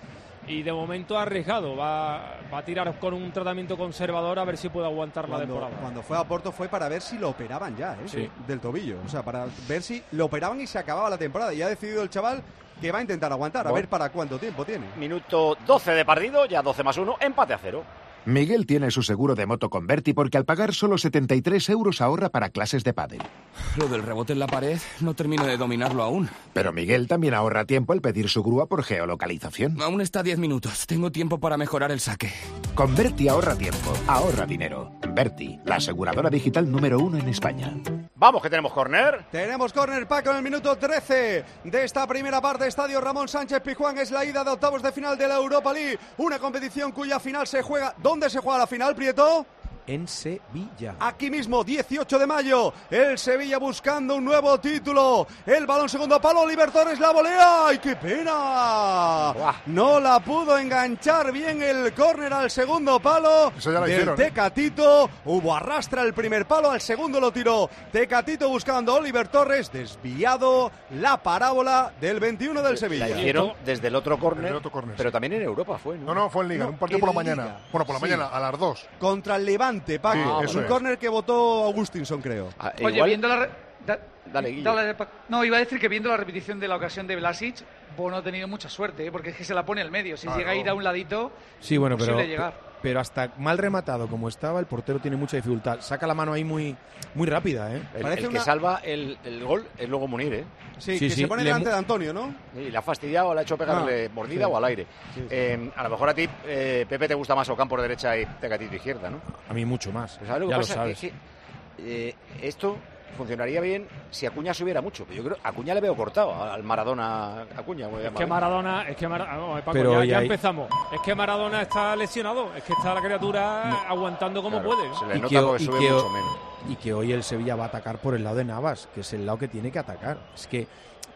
y de momento ha arriesgado. Va, va a tirar con un tratamiento conservador a ver si puede aguantar la Cuando, temporada. cuando fue a Porto fue para ver si lo operaban ya, ¿eh? Sí. Del tobillo. O sea, para ver si lo operaban y se acababa la temporada. Y ha decidido el chaval que va a intentar aguantar. A Bueno. ver para cuánto tiempo tiene. Minuto doce de partido, ya doce más uno, empate a cero. Miguel tiene su seguro de moto con Berti porque al pagar solo setenta y tres euros ahorra para clases de pádel. Lo del rebote en la pared no termino de dominarlo aún. Pero Miguel también ahorra tiempo al pedir su grúa por geolocalización. Aún está a diez minutos. Tengo tiempo para mejorar el saque. Con Berti ahorra tiempo, ahorra dinero. Berti, la aseguradora digital número uno en España. Vamos, que tenemos córner. Tenemos córner, Paco, en el minuto trece de esta primera parte. Estadio Ramón Sánchez Pizjuán. Es la ida de octavos de final de la Europa League. Una competición cuya final se juega. ¿Dónde se juega la final, Prieto? En Sevilla. Aquí mismo, dieciocho de mayo, el Sevilla buscando un nuevo título. El balón segundo palo, Oliver Torres la volea. ¡Ay, qué pena! Buah. No la pudo enganchar bien el córner al segundo palo Eso ya lo del hicieron, ¿eh? Tecatito. Hubo arrastra el primer palo, al segundo lo tiró Tecatito buscando a Oliver Torres. Desviado la parábola del veintiuno del La Sevilla. hicieron desde el otro córner, Desde el otro córner, pero sí. también en Europa fue, ¿no? No, no, fue en Liga, No, un partido por la en mañana. Liga. Bueno, por la Sí. mañana, a las dos. Contra el Levante, Paco. Sí, eso un es. córner que votó Augustinson, creo. Ah, Oye, igual- viendo la... re- da- Dale, Guillo. dale, pa- no, iba a decir que viendo la repetición de la ocasión de Vlasic, Bono ha tenido mucha suerte, ¿eh? Porque es que se la pone al medio. Si Claro. llega a ir a un ladito, Sí, bueno, pero, imposible llegar. pero hasta mal rematado como estaba, el portero tiene mucha dificultad. Saca la mano ahí muy, muy rápida, ¿eh? El, Parece el que una- salva el, el gol es luego Munir, ¿eh? Sí, Sí, que sí, se pone le delante mu- de Antonio, ¿no? Y le ha fastidiado, le ha hecho pegarle Ah, mordida sí. o al aire. Sí, sí. Eh, a lo mejor a ti, eh, Pepe, te gusta más Ocampo por derecha y Tecatito izquierda, ¿no? A mí mucho más. Pero ¿sabes lo que ya lo pasa? sabes. Que, que, eh, esto funcionaría bien si Acuña subiera mucho. Pero yo creo Acuña le veo cortado al Maradona Acuña. como Es llama, que ¿eh? Maradona, es que Maradona, vamos, Paco, Pero ya, hoy ya hay- empezamos. Es que Maradona está lesionado, es que está la criatura aguantando como Claro, puede. ¿no? Se le Y nota que- porque y sube que- mucho menos. Y que hoy el Sevilla va a atacar por el lado de Navas, que es el lado que tiene que atacar. Es que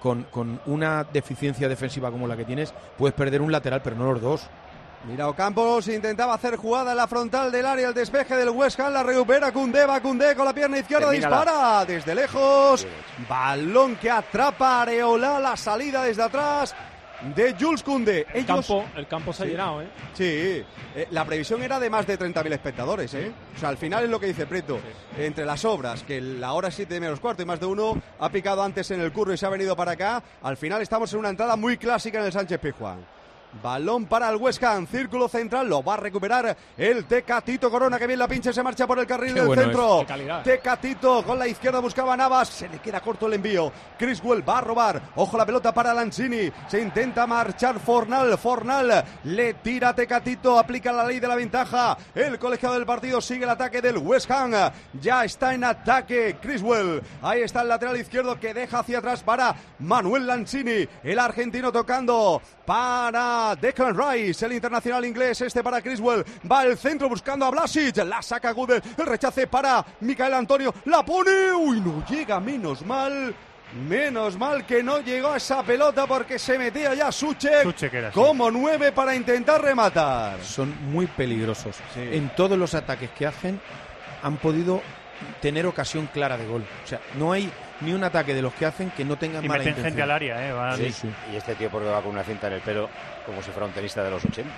con, con una deficiencia defensiva como la que tienes, puedes perder un lateral, pero no los dos. Mira, Ocampos intentaba hacer jugada en la frontal del área, el despeje del West Ham, la recupera Koundé, va Koundé con la pierna izquierda, Termínala. dispara desde lejos, balón que atrapa Areola, la salida desde atrás de Jules Koundé. El, Ellos... campo, el campo se ha Sí. llenado, ¿eh? Sí, eh, la previsión era de más de treinta mil espectadores, ¿eh? O sea, al final es lo que dice Prieto. Entre las obras, que la hora siete menos cuarto y más de uno ha picado antes en el curro y se ha venido para acá, al final estamos en una entrada muy clásica en el Sánchez Pizjuán. Balón para el West Ham, círculo central, lo va a recuperar el Tecatito Corona, que bien la pincha, se marcha por el carril Qué del bueno centro. es, qué calidad. Tecatito con la izquierda buscaba a Navas, se le queda corto el envío. Criswell va a robar, ojo la pelota para Lanzini, se intenta marchar Fornal, Fornal le tira a Tecatito, aplica la ley de la ventaja. El colegiado del partido sigue el ataque del West Ham, ya está en ataque Criswell. Ahí está el lateral izquierdo que deja hacia atrás para Manuel Lanzini, el argentino tocando para Declan Rice, el internacional inglés, este para Criswell, va al centro buscando a Vlasic, la saca Gudel, el rechace para Michael Antonio, la pone, uy, no llega, menos mal, menos mal que no llegó a esa pelota porque se metía ya Suchek, Suchek era, sí. como nueve para intentar rematar. Son muy peligrosos. Sí. En todos los ataques que hacen han podido tener ocasión clara de gol. O sea, no hay ni un ataque de los que hacen que no tengan y mala meten intención. gente al área, ¿eh? Van... Sí, sí. Y este tío porque va con una cinta en el pelo como si fuera un tenista de los ochenta.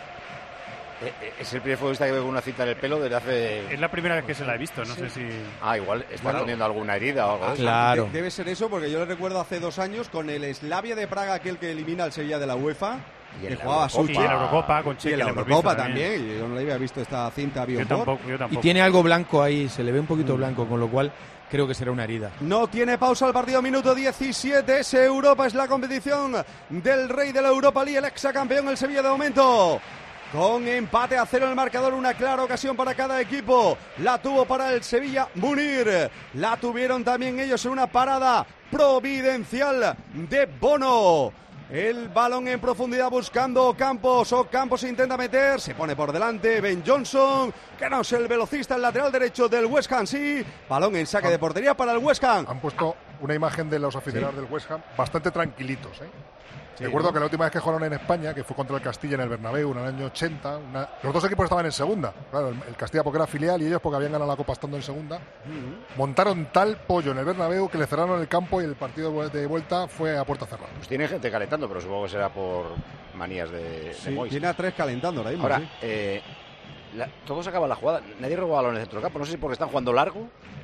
Es el primer futbolista que ve con una cinta en el pelo desde hace... Es la primera vez que se la he visto, no sí. sé si... Ah, igual está bueno, teniendo alguna herida o algo. Ah, claro. De, debe ser eso porque yo le recuerdo hace dos años con el Slavia de Praga, aquel que elimina al Sevilla de la UEFA. Y en que jugaba Suchek. Y en la Eurocopa con Cheque. Y en la Eurocopa también. también. Yo no le había visto esta cinta yo tampoco, yo tampoco. Y tiene algo blanco ahí, se le ve un poquito mm. blanco, con lo cual creo que será una herida. No tiene pausa el partido, minuto diecisiete. Es Europa, es la competición del rey de la Europa League, el exacampeón, el Sevilla de momento. Con empate a cero en el marcador, una clara ocasión para cada equipo. La tuvo para el Sevilla Munir. La tuvieron también ellos en una parada providencial de Bono. El balón en profundidad buscando Ocampos. Ocampos intenta meter, se pone por delante Ben Johnson, que no es el velocista, el lateral derecho del West Ham, sí. Balón en saque de portería para el West Ham. Han puesto una imagen de los aficionados sí. del West Ham bastante tranquilitos, ¿eh? Sí, Recuerdo ¿no? que la última vez que jugaron en España, que fue contra el Castilla en el Bernabéu en el año ochenta, una... los dos equipos estaban en segunda. Claro, el, el Castilla porque era filial y ellos porque habían ganado la Copa estando en segunda. Uh-huh. Montaron tal pollo en el Bernabéu que le cerraron el campo y el partido de vuelta fue a puerta cerrada. Pues tiene gente calentando, pero supongo que será por manías de, sí, de Mois. Tiene a tres calentando ahora mismo. Ahora, sí. eh, la, todos acaban la jugada. Nadie roba balón en el centro del campo. No sé si porque están jugando largo.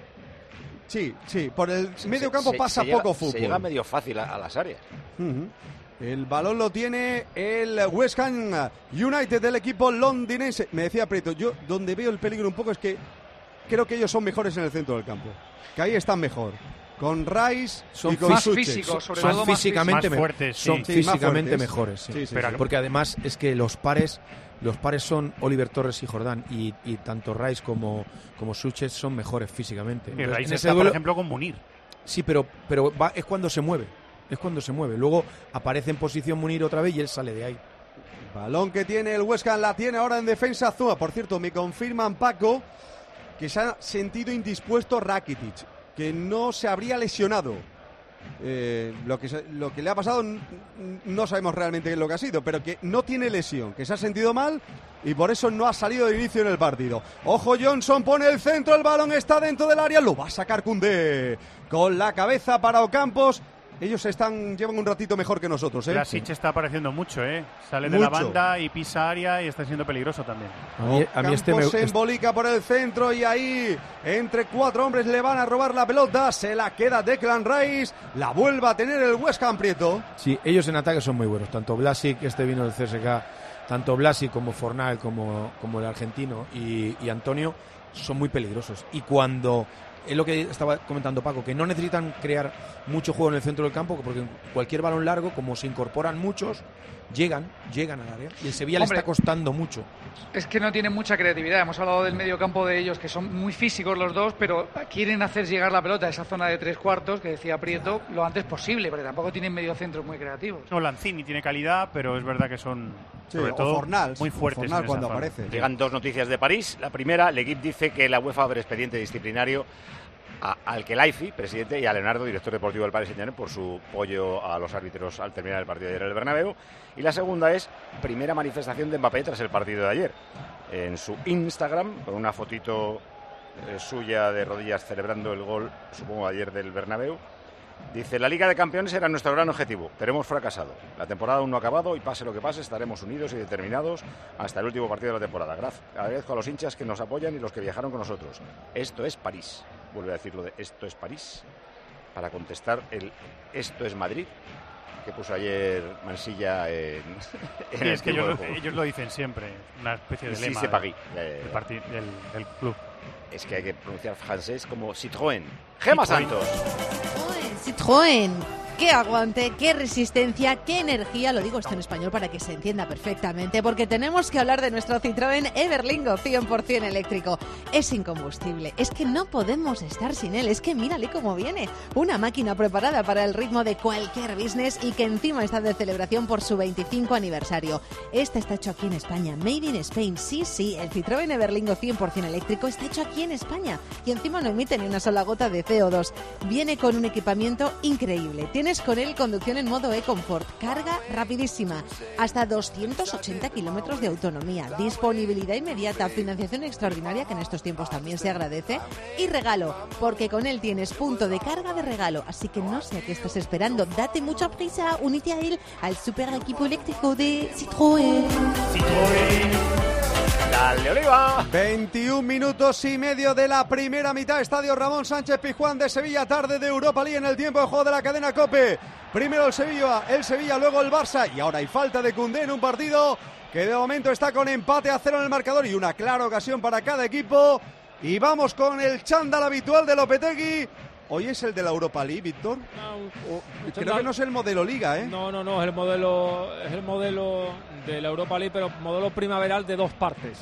Sí, sí. Por el se, medio campo se, pasa se poco llega, fútbol. Se llega medio fácil a, a las áreas. Uh-huh. El balón lo tiene el West Ham United del equipo londinense. Me decía Prieto, yo donde veo el peligro un poco es que creo que ellos son mejores en el centro del campo. Que ahí están mejor. Con Rice son y con más Suchek. físicos, sobre son todo físicamente más fuertes, sí. son sí, físicamente más mejores, sí. Sí, sí, Pero, sí. porque además es que los pares los pares son Oliver Torres y Jordán y, y tanto Rice como como Suchek son mejores físicamente. Y Entonces, Rice está, duelo, por ejemplo, con Munir. Sí, pero pero va, es cuando se mueve. Es cuando se mueve. Luego aparece en posición Munir otra vez y él sale de ahí. Balón que tiene el West Ham, la tiene ahora en defensa Zuma. Por cierto, me confirman, Paco, que se ha sentido indispuesto Rakitic, que no se habría lesionado. Eh, lo, que, lo que le ha pasado no sabemos realmente qué es lo que ha sido, pero que no tiene lesión, que se ha sentido mal y por eso no ha salido de inicio en el partido. Ojo, Johnson pone el centro, el balón está dentro del área, lo va a sacar Koundé con la cabeza para Ocampos. Ellos están llevan un ratito mejor que nosotros, ¿eh? Vlasic está apareciendo mucho, ¿eh? Sale mucho. de la banda y pisa área y está siendo peligroso también. A mí, a mí este me... se embolica por el centro y ahí entre cuatro hombres le van a robar la pelota. Se la queda Declan Rice. La vuelve a tener el West Ham, Prieto. Sí, ellos en ataque son muy buenos. Tanto Vlasic, este vino del C S K, tanto Vlasic como Fornal, como, como el argentino y, y Antonio son muy peligrosos. Y cuando... Es lo que estaba comentando Paco, que no necesitan crear mucho juego en el centro del campo, porque en cualquier balón largo, como se incorporan muchos, llegan, llegan al área. Y el Sevilla Hombre, le está costando mucho. Es que no tienen mucha creatividad. Hemos hablado del medio campo de ellos, que son muy físicos los dos, pero quieren hacer llegar la pelota a esa zona de tres cuartos, que decía Prieto, lo antes posible, porque tampoco tienen mediocentros muy creativos. No, Lanzini tiene calidad, pero es verdad que son, sí, sobre todo, Fornals, muy fuertes. Fornals en cuando zona. aparece. Llegan dos noticias de París. La primera, el equipo dice que la UEFA abre expediente disciplinario a Al-Khelaifi, presidente, y a Leonardo, director deportivo del Paris Saint-Germain, por su apoyo a los árbitros al terminar el partido de ayer en el Bernabéu. Y la segunda es primera manifestación de Mbappé tras el partido de ayer. En su Instagram, con una fotito eh, suya de rodillas celebrando el gol, supongo ayer, del Bernabéu. Dice: la Liga de Campeones era nuestro gran objetivo, pero hemos fracasado. La temporada aún no ha acabado y pase lo que pase, estaremos unidos y determinados hasta el último partido de la temporada. Gracias. Agradezco a los hinchas que nos apoyan y los que viajaron con nosotros. Esto es París. Vuelve a decirlo de esto es París, para contestar el esto es Madrid, que puso ayer Mansilla en, en sí, el es que ellos, de ellos lo dicen siempre, una especie de sí, lema se del, eh, del, parti, del, del club. Es que hay que pronunciar francés como Citroën. Gema Citroën. Santos. Citroën. Qué aguante, qué resistencia, qué energía, lo digo esto en español para que se entienda perfectamente, porque tenemos que hablar de nuestro Citroën Everlingo cien por ciento eléctrico. Es incombustible, es que no podemos estar sin él, es que mírale cómo viene. Una máquina preparada para el ritmo de cualquier business y que encima está de celebración por su veinticinco aniversario. Este está hecho aquí en España, Made in Spain, sí, sí, el Citroën Everlingo cien por ciento eléctrico está hecho aquí en España y encima no emite ni una sola gota de C O dos. Viene con un equipamiento increíble, tiene Tienes con él conducción en modo e-comfort, carga rapidísima, hasta doscientos ochenta kilómetros de autonomía, disponibilidad inmediata, financiación extraordinaria que en estos tiempos también se agradece y regalo, porque con él tienes punto de carga de regalo, así que no sé a qué estás esperando, date mucha prisa, únete a él, al super equipo eléctrico de Citroën. Citroën. Dale, Oliva. veintiún minutos y medio de la primera mitad. Estadio Ramón Sánchez Pizjuán de Sevilla, tarde de Europa League en el tiempo de juego de la cadena COPE. Primero el Sevilla, el Sevilla, luego el Barça y ahora hay falta de Koundé en un partido que de momento está con empate a cero en el marcador y una clara ocasión para cada equipo. Y vamos con el chándal habitual de Lopetegui. Hoy es el de la Europa League, Víctor. No, Creo que no es el modelo Liga, ¿eh? No, no, no, es el modelo, es el modelo de la Europa League, pero modelo primaveral de dos partes.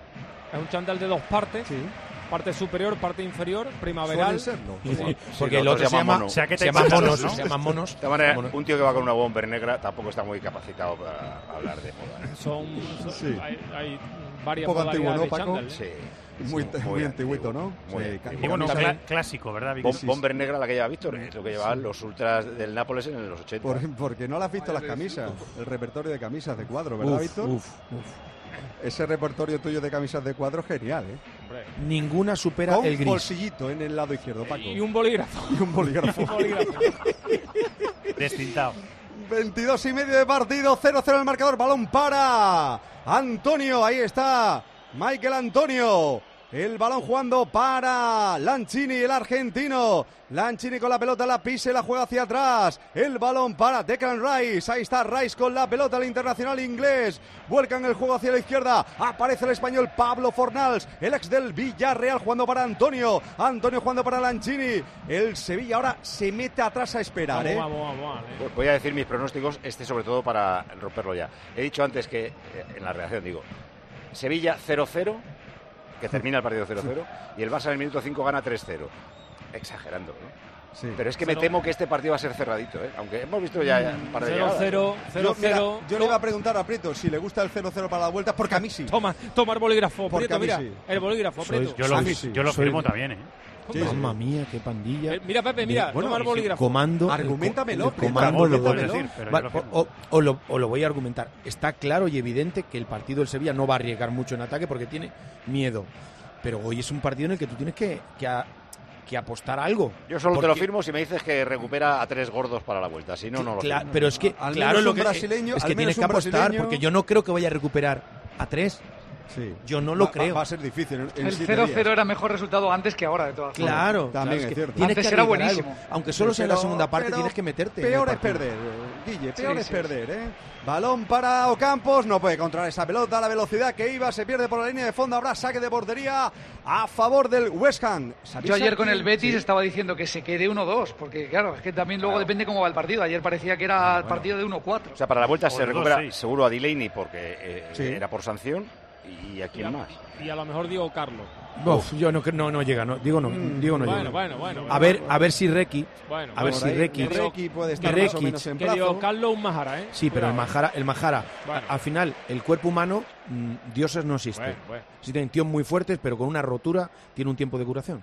Es un chándal de dos partes. Sí. Parte superior, parte inferior, primaveral. Suelen serlo. Sí, sí, Sí, porque el el otro se llama, mono. se llama monos, ¿no? Se llaman monos. De esta manera, monos. un tío que va con una bomber negra tampoco está muy capacitado para hablar de moda. Son, son Sí. hay, hay varias Un poco antiguo, modalidades ¿no, de Paco? chándal, ¿eh? Sí. Muy, Sí, muy, muy antiguito, antiguo, ¿no? muy Sí, antiguo. Y bueno, camisa- cla- clásico, ¿verdad, Vicky? Bom- Sí, sí. bomber negra la que lleva Víctor, es lo que llevaban los ultras del Nápoles en los ochenta. Por- porque no le has visto las camisas, el repertorio de camisas de cuadro, ¿verdad, Uf, Víctor? uf, uf. Ese repertorio tuyo de camisas de cuadro es genial, ¿eh? Ninguna supera Con el gris. bolsillito en el lado izquierdo, Paco. Y un bolígrafo. Y un bolígrafo. Un bolígrafo. Destintado. veintidós y medio de partido, cero cero el marcador, balón para Antonio, ahí está Michael Antonio, el balón jugando para Lanchini, el argentino. Lanchini con la pelota, la pise, la juega hacia atrás. El balón para Declan Rice. Ahí está Rice con la pelota, el internacional inglés. Vuelcan el juego hacia la izquierda. Aparece el español Pablo Fornals, el ex del Villarreal, jugando para Antonio. Antonio jugando para Lanchini. El Sevilla ahora se mete atrás a esperar, Vamos, ¿eh? vamos, vamos, vamos, ¿eh? Pues voy a decir mis pronósticos, este sobre todo para romperlo ya. He dicho antes que, eh, en la redacción digo, Sevilla cero cero, que termina el partido cero cero, y el Barça en el minuto cinco gana tres cero. Exagerando, ¿no? Sí. Pero es que me Cero- temo que este partido va a ser cerradito, ¿eh? Aunque hemos visto ya un par de cero llegadas. cero, cero Yo, mira, cero. yo le iba a preguntar a Prieto si le gusta el cero cero para la vuelta, porque a mí sí. Toma, toma el bolígrafo, Porque Prieto, a mí mira. sí. El bolígrafo, Sois- Prieto. Yo lo, A mí sí. yo lo Soy- firmo también, ¿eh? Sí, sí. Mamma mía, qué pandilla. Eh, Mira, Pepe, mira, De- bueno, toma el y si bolígrafo. Comando. Argumentamelo, el co- el Prieto, comando lo argumentamelo. voy- decir, pero yo Va- lo o, firmo. o- o lo, o lo voy a argumentar. Está claro y evidente que el partido del Sevilla no va a arriesgar mucho en ataque porque tiene miedo. Pero hoy es un partido en el que tú tienes que, que, a- que apostar algo. Yo solo te Porque- lo firmo si me dices que recupera a tres gordos para la vuelta, si no, no lo Cla- firmo. pero es que, Al claro, menos lo un que brasileño- es al que menos tienes que un apostar brasileño- porque yo no creo que vaya a recuperar a tres. Sí. Yo no lo Va- va- creo. Va, a ser difícil. En, en El siete cero cero días. era mejor resultado antes que ahora, de todas formas. Claro, También claro, es que cierto. tienes Antes que era arriesgar buenísimo. algo. Aunque solo sea en la Pero- segunda parte, pero tienes que meterte. en el Peor es partido. perder, Guille, peor Sí, es sí, perder, ¿eh? Balón para Ocampos, no puede controlar esa pelota, la velocidad que iba, se pierde por la línea de fondo, habrá saque de portería a favor del West Ham. ¿Sabéis Yo ayer a con quién? el Betis Sí. estaba diciendo que se quede uno dos, porque claro, es que también luego depende cómo va el partido. Ayer parecía que era el partido de uno cuatro. O sea, para la vuelta O se el recupera dos seis. seguro a Delaney porque eh, Sí. era por sanción. ¿Y a quién más? Y a lo mejor Diego Carlos. Uf, yo no, cre- no, no llega, no, digo no, digo no Bueno, llega. bueno, bueno. A ver, a ver si Requi, Bueno, a ver Por si ahí, Requi, Requi puede estar que más o Rekic, menos en que Diego plazo. Carlos un Majara, ¿eh? sí, pero el Cuidado. Majara, el Majara, Bueno. a- al final, el cuerpo humano, mm, dioses no existe. Bueno, bueno. Existen tíos muy fuertes, pero con una rotura tiene un tiempo de curación.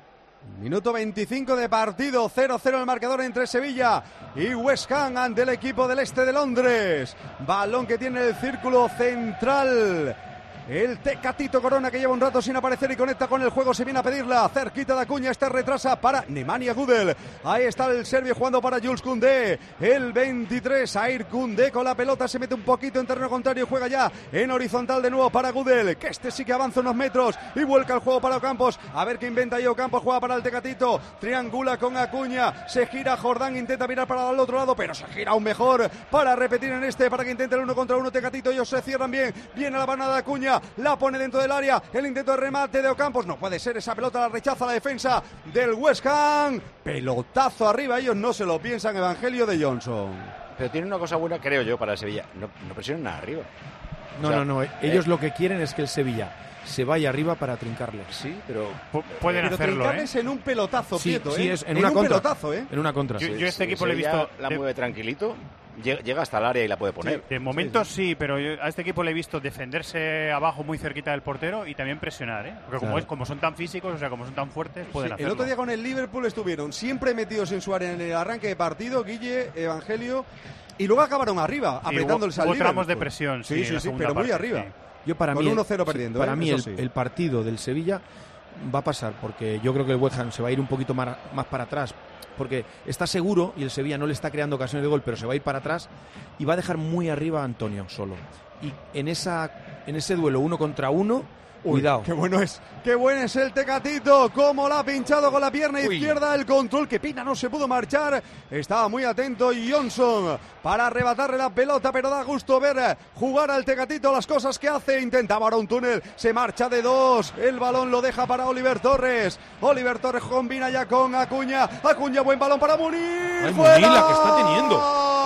Minuto veinticinco de partido, cero cero el marcador entre Sevilla y West Ham ante el equipo del este de Londres. Balón que tiene el círculo central. El Tecatito Corona, que lleva un rato sin aparecer y conecta con el juego, se viene a pedirla, cerquita de Acuña, este retrasa para Nemanja Gudel. Ahí está el serbio jugando para Jules Koundé, el veintitrés, Air Koundé con la pelota, se mete un poquito en terreno contrario, juega ya en horizontal de nuevo para Gudel, que este sí que avanza unos metros y vuelca el juego para Ocampos, a ver qué inventa ahí Ocampos, juega para el Tecatito, triangula con Acuña, se gira Jordán, intenta mirar para el otro lado, pero se gira aún mejor para repetir en este, para que intente el uno contra uno Tecatito, ellos se cierran bien, viene la banada de Acuña, la pone dentro del área, el intento de remate de Ocampos, no puede ser, esa pelota la rechaza la defensa del West Ham, pelotazo arriba, ellos no se lo piensan, Evangelio de Johnson. Pero tiene una cosa buena, creo yo, para el Sevilla, no, no presionan nada arriba. No, O sea, no, no, eh, ellos lo que quieren es que el Sevilla se vaya arriba para trincarles. Sí, pero pueden pero hacerlo, trincarles ¿eh? en un pelotazo, Sí, Prieto, sí, ¿eh? es en una un contra. pelotazo, ¿eh? En una contra. Yo, Sí, yo este sí, equipo le he Sevilla visto... la de- mueve tranquilito, llega, llega hasta el área y la puede poner. De momento sí, pero yo a este equipo le he visto defenderse abajo muy cerquita del portero y también presionar, ¿eh? Porque como, Claro. es, como son tan físicos, o sea, como son tan fuertes, pueden Sí, el hacerlo. otro día con el Liverpool estuvieron siempre metidos en su área en el arranque de partido, Guille, Evangelio, y luego acabaron arriba, Sí, apretándoles hubo- al hubo tramos de Liverpool. presión, sí, sí, en sí, la sí, segunda pero muy parte, arriba. sí. Yo para Con mí, el- uno cero sí, perdiendo, para ¿eh? mí Eso el, sí. el partido del Sevilla va a pasar, porque yo creo que el West Ham se va a ir un poquito más, más para atrás, porque está seguro y el Sevilla no le está creando ocasiones de gol, pero se va a ir para atrás y va a dejar muy arriba a Antonio solo. Y en esa en ese duelo uno contra uno, Uy, cuidado. qué bueno es, qué bueno es el Tecatito, cómo la ha pinchado con la pierna Uy. izquierda, el control que Pina no se pudo marchar, estaba muy atento Johnson para arrebatarle la pelota, pero da gusto ver jugar al Tecatito, las cosas que hace, intentaba ahora un túnel, se marcha de dos, el balón lo deja para Oliver Torres, Oliver Torres combina ya con Acuña, Acuña, buen balón para Munir, Ay, ¡fuera! Munir, la que está teniendo.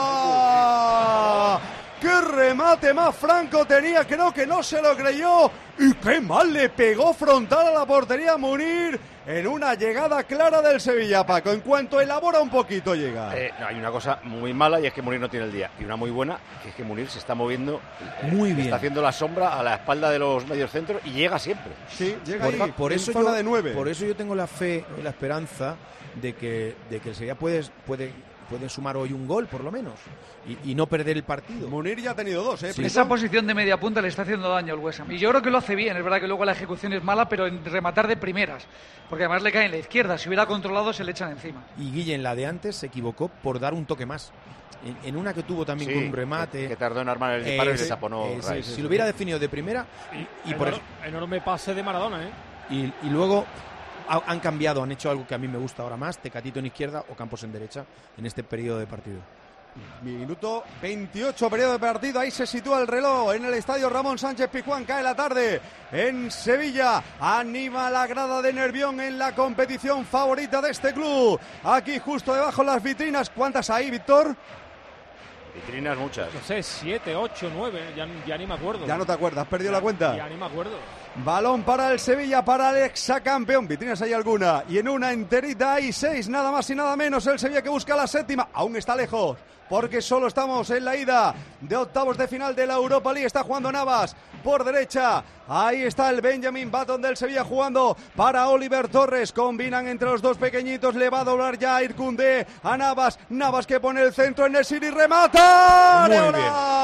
¡Qué remate más franco tenía! Creo que no se lo creyó. ¡Y qué mal le pegó frontal a la portería Munir! En una llegada clara del Sevilla, Paco. En cuanto elabora un poquito, llega. Eh, no, hay una cosa muy mala y es que Munir no tiene el día. Y una muy buena, que es que Munir se está moviendo. eh, Muy bien. Está haciendo la sombra a la espalda de los medios centros y llega siempre. Sí, llega Por, ahí, por en eso zona yo, de nueve. por eso yo tengo la fe y la esperanza de que, de que el Sevilla puede, puede, puede sumar hoy un gol, por lo menos, y, y no perder el partido. Munir ya ha tenido dos, ¿eh? Esa posición de media punta le está haciendo daño al West Ham. Y yo creo que lo hace bien. Es verdad que luego la ejecución es mala, pero en rematar de primeras. Porque además le cae en la izquierda. Si hubiera controlado, se le echan encima. Y Guille, en la de antes, se equivocó por dar un toque más. En, en una que tuvo también Sí, con un remate. que- que tardó en armar el disparo y le taponó ese, Rice. si lo hubiera definido de primera, y, y por eso. Enorme pase de Maradona, ¿eh? Y, y luego ha- han cambiado, han hecho algo que a mí me gusta ahora más: Tecatito en izquierda o Campos en derecha en este periodo de partido. Minuto veintiocho, periodo de partido. Ahí se sitúa el reloj en el estadio Ramón Sánchez Pizjuán. Cae la tarde en Sevilla. Anima la grada de Nervión en la competición favorita de este club. Aquí justo debajo las vitrinas. ¿Cuántas hay, Víctor? Vitrinas muchas. No sé, siete, ocho, nueve, ya, ya ni me acuerdo. Ya no te acuerdas, has perdido la cuenta. Ya ni me acuerdo. Balón para el Sevilla, para el exacampeón. Vitrinas hay alguna. Y en una enterita hay seis, nada más y nada menos. El Sevilla que busca la séptima. Aún está lejos, porque solo estamos en la ida de octavos de final de la Europa League. Está jugando Navas por derecha. Ahí está el Benjamin Button del Sevilla jugando para Oliver Torres. Combinan entre los dos pequeñitos. Le va a doblar ya a Air Koundé a Navas. Navas que pone el centro en el City. ¡Remata! Muy bien.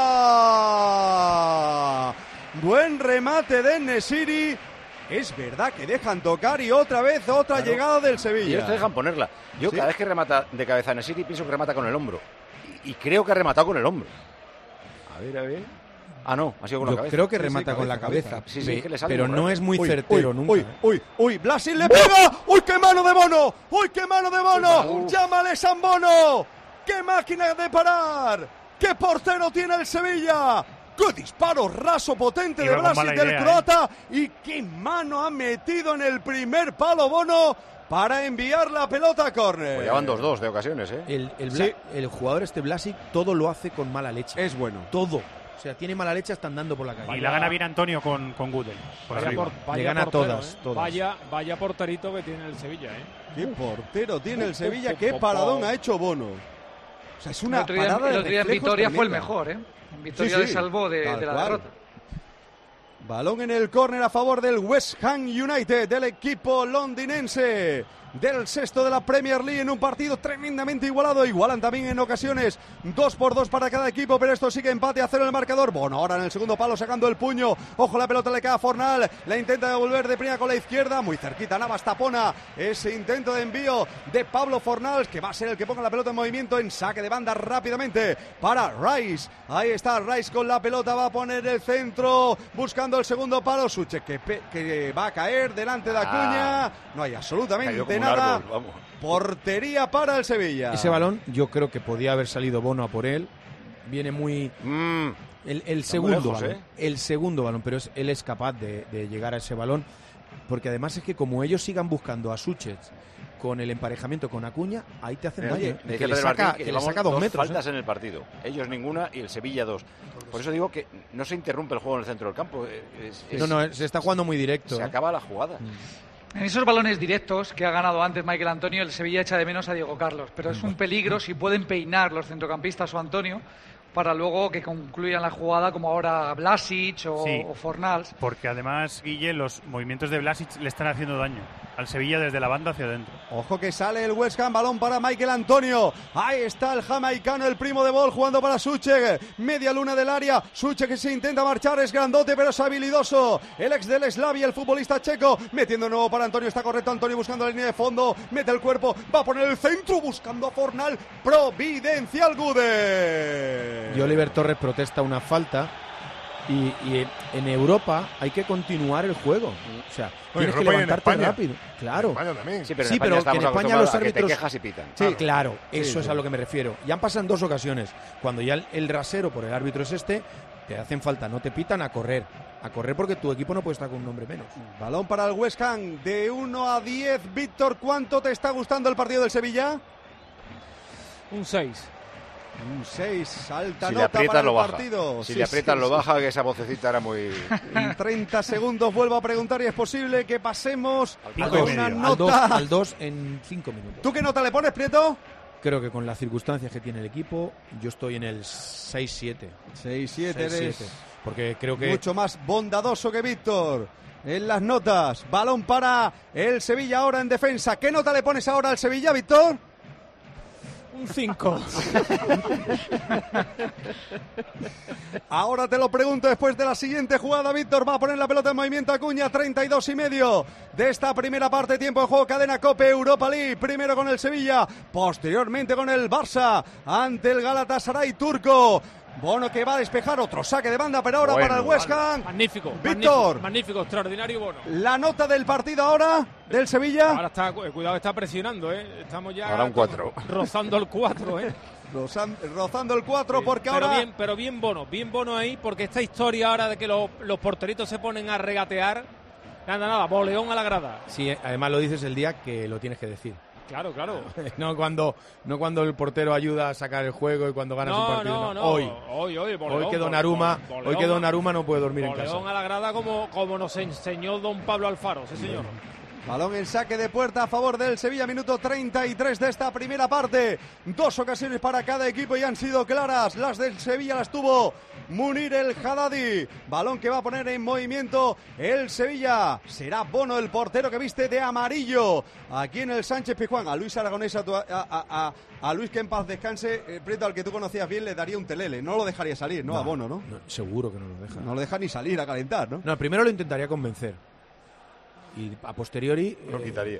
¡Areola! Buen remate de Nesiri. Es verdad que dejan tocar y otra vez otra Claro. llegada del Y Sevilla. ellos te dejan ponerla. Yo ¿Sí? cada vez que remata de cabeza Nesiri pienso que remata con el hombro. Y, y creo que ha rematado con el hombro. A ver, a ver. Ah, no, ha sido con Yo la cabeza. creo que Sí, sí, remata con la cabeza, cabeza, Sí, sí, pe- es que le sale pero muy no rápido. es muy Uy, certero uy, nunca. Uy, ¿eh? uy, uy, Blasil le pega. ¡Uy, qué mano de Bono! ¡Uy, qué mano de Bono! Uf. ¡Llámale San Bono! ¡Qué máquina de parar! ¡Qué portero tiene el Sevilla! ¡Qué disparo raso potente Iba de con Blasil mala del idea, croata! ¡Y qué mano ha metido en el primer palo Bono para enviar la pelota a córner! Pues ya van dos dos de ocasiones, ¿eh? El, el, Sí. Bla- el jugador este Blasic todo lo hace con mala leche. Es bueno. Todo. O sea, tiene mala leche hasta andando por la calle. Y la gana bien Antonio con, con Gudel. Por Vaya arriba. por- vaya Le gana portero, todas, ¿eh? todas. Vaya, vaya porterito que tiene el Sevilla, ¿eh? ¡Qué portero tiene el Uf, Sevilla! uf, ¡Qué uf, paradón uf. ha hecho Bono! O sea, es una el otro día, parada el de otro día en reflejos Vitoria fue el tremenda. mejor, ¿eh? En Vitoria Sí, le sí, salvó de, tal de la cual. derrota. Balón en el córner a favor del West Ham United, del equipo londinense. del sexto de la Premier League en un partido tremendamente igualado. Igualan también en ocasiones dos por dos para cada equipo, pero esto sigue empate a cero en el marcador. Bueno, ahora en el segundo palo sacando el puño. Ojo, la pelota le cae a Fornal. La intenta devolver de primera con la izquierda. Muy cerquita Navas tapona ese intento de envío de Pablo Fornal, que va a ser el que ponga la pelota en movimiento en saque de banda rápidamente para Rice. Ahí está Rice con la pelota. Va a poner el centro buscando el segundo palo. Suchek que, que va a caer delante de Acuña. Ah, no hay absolutamente nada. Árbol, portería para el Sevilla. Ese balón yo creo que podía haber salido Bono a por él. Viene muy... Mm, el, el segundo lejos, balón. ¿eh? El segundo balón, pero es, él es capaz de, de llegar a ese balón. Porque además es que como ellos sigan buscando a Suchek con el emparejamiento con Acuña, ahí te hacen daño. Que, que le saca, que le saca dos, dos metros. Faltas ¿eh? en el partido. Ellos ninguna y el Sevilla dos. Por eso digo que no se interrumpe el juego en el centro del campo. Es, es, no, no, se está jugando muy directo. Se ¿eh? acaba la jugada. Mm. En esos balones directos que ha ganado antes Michael Antonio, el Sevilla echa de menos a Diego Carlos. Pero es un peligro si pueden peinar los centrocampistas o Antonio para luego que concluyan la jugada como ahora Vlasic o, sí, o Fornals. Porque además, Guille, los movimientos de Vlasic le están haciendo daño al Sevilla desde la banda hacia adentro. Ojo que sale el West Ham, balón para Michael Antonio. Ahí está el jamaicano, el primo de Bol, jugando para Suchek. Media luna del área. Suchek que se intenta marchar, es grandote pero es habilidoso. El ex del Slavia, el futbolista checo, metiendo de nuevo para Antonio. Está correcto Antonio buscando la línea de fondo. Mete el cuerpo, va a poner el centro buscando a Fornal. Providencial Gude. Y Oliver Torres protesta una falta. Y, y en Europa hay que continuar el juego. O sea, Oye, tienes que levantarte rápido. Claro. En España también. Sí, pero, sí, en pero España en España los árbitros a que te quejas y pitan. Sí, claro, claro eso sí, es sí. a lo que me refiero. Ya han pasado en dos ocasiones. Cuando ya el, el rasero por el árbitro es este, te hacen falta, no te pitan, a correr. A correr porque tu equipo no puede estar con un hombre menos. Balón para el West Ham de uno a diez. Víctor, ¿cuánto te está gustando el partido del Sevilla? Un seis. Un seis, alta si nota para el lo partido. Si sí, le aprietas sí, lo sí. baja, que esa vocecita era muy... En treinta segundos vuelvo a preguntar y es posible que pasemos al a dos, una al nota. dos, al dos en cinco minutos. ¿Tú qué nota le pones, Prieto? Creo que con las circunstancias que tiene el equipo, yo estoy en el seis siete. seis siete eres porque creo que... mucho más bondadoso que Víctor. En las notas, balón para el Sevilla ahora en defensa. ¿Qué nota le pones ahora al Sevilla, Víctor? Un cinco. Ahora te lo pregunto después de la siguiente jugada. Víctor va a poner la pelota en movimiento. Acuña, treinta y dos y medio de esta primera parte. Tiempo de juego, cadena COPE, Europa League. Primero con el Sevilla, posteriormente con el Barça ante el Galatasaray turco. Bono que va a despejar otro saque de banda, pero ahora bueno, para el West Ham. Magnífico. Víctor. Magnífico, magnífico, extraordinario Bono. La nota del partido ahora del Sevilla. Ahora está, cuidado, está presionando, ¿eh? Estamos ya ahora un cuatro. rozando el cuatro, ¿eh? Rozando, rozando el cuatro sí, porque pero ahora... Bien, pero bien Bono, bien Bono ahí, porque esta historia ahora de que los, los porteritos se ponen a regatear, nada, nada, boleón a la grada. Sí, además lo dices el día que lo tienes que decir. Claro, claro. No cuando, no cuando el portero ayuda a sacar el juego y cuando ganas no, un partido. No, no, no. Hoy, hoy, hoy, boleón, hoy que Donnarumma, boleón, hoy que Donnarumma no puede dormir en casa. Boleón a la grada como, como nos enseñó don Pablo Alfaro, sí señor. Balón en saque de puerta a favor del Sevilla, minuto treinta y tres de esta primera parte. Dos ocasiones para cada equipo y han sido claras. Las del Sevilla las tuvo Munir el Haddadi. Balón que va a poner en movimiento el Sevilla. Será Bono el portero que viste de amarillo aquí en el Sánchez Pizjuán. A Luis Aragonés, a, tu, a, a, a, a Luis que en paz descanse, eh, Prieto, al que tú conocías bien, le daría un telele. No lo dejaría salir, ¿no? no A Bono, ¿no? ¿no? Seguro que no lo deja. No lo deja ni salir a calentar, ¿no? No, primero lo intentaría convencer. Y a posteriori... Lo eh... quitaría.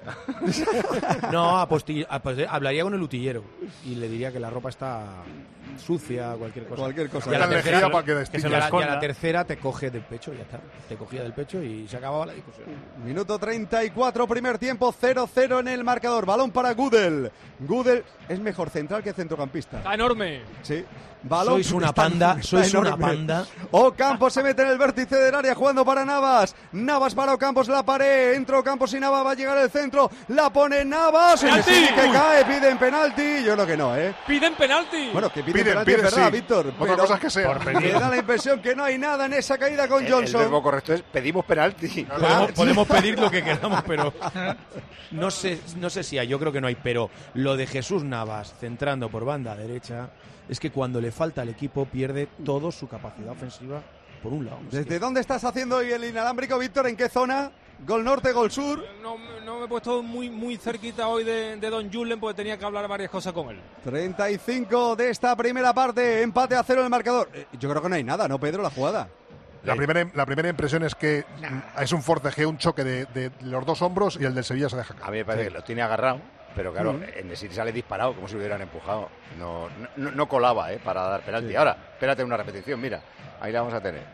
No, a posti... a poster... hablaría con el utillero y le diría que la ropa está sucia, cualquier cosa. Cualquier cosa. Y a la, tercera, para que que se la, y a la tercera te coge del pecho, ya está. Te cogía del pecho y se acababa la discusión. Minuto treinta y cuatro, primer tiempo, cero cero en el marcador. Balón para Gudel. Gudel es mejor central que centrocampista. Está enorme. Sí. Balón. Sois una panda, sois una panda. Ocampos se mete en el vértice del área jugando para Navas. Navas para Ocampos, la pared. Entra Ocampos y Navas va a llegar al centro. La pone Navas. ¡Penalti! Que cae, piden penalti. Yo creo que no, ¿eh? Piden penalti. Bueno, que piden, piden penalti, piden, es verdad, sí. Víctor. Otra cosa es que sea. Me da la impresión que no hay nada en esa caída con el, Johnson. El verbo correcto es pedimos penalti. Claro, podemos, podemos pedir lo que queramos, pero no sé, no sé si hay, yo creo que no hay, pero lo de Jesús Navas centrando por banda derecha es que cuando le falta al equipo pierde toda su capacidad ofensiva por un lado. ¿Desde que... dónde estás haciendo hoy el inalámbrico, Víctor? ¿En qué zona? Gol norte, gol sur. No, no me he puesto muy, muy cerquita hoy de, de Don Julen porque tenía que hablar varias cosas con él. treinta y cinco de esta primera parte, empate a cero en el marcador. Eh, yo creo que no hay nada, ¿no, Pedro, la jugada? La primera, la primera impresión es que nah. es un forcejeo, un choque de, de los dos hombros y el del Sevilla se deja caer. A mí me parece sí. que lo tiene agarrado, pero claro, mm. en Nesiri sale disparado, como si lo hubieran empujado. No, no, no colaba eh, para dar penalti. Sí. Ahora, espérate una repetición, mira, ahí la vamos a tener.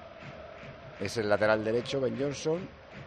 Es el lateral derecho, Ben Johnson.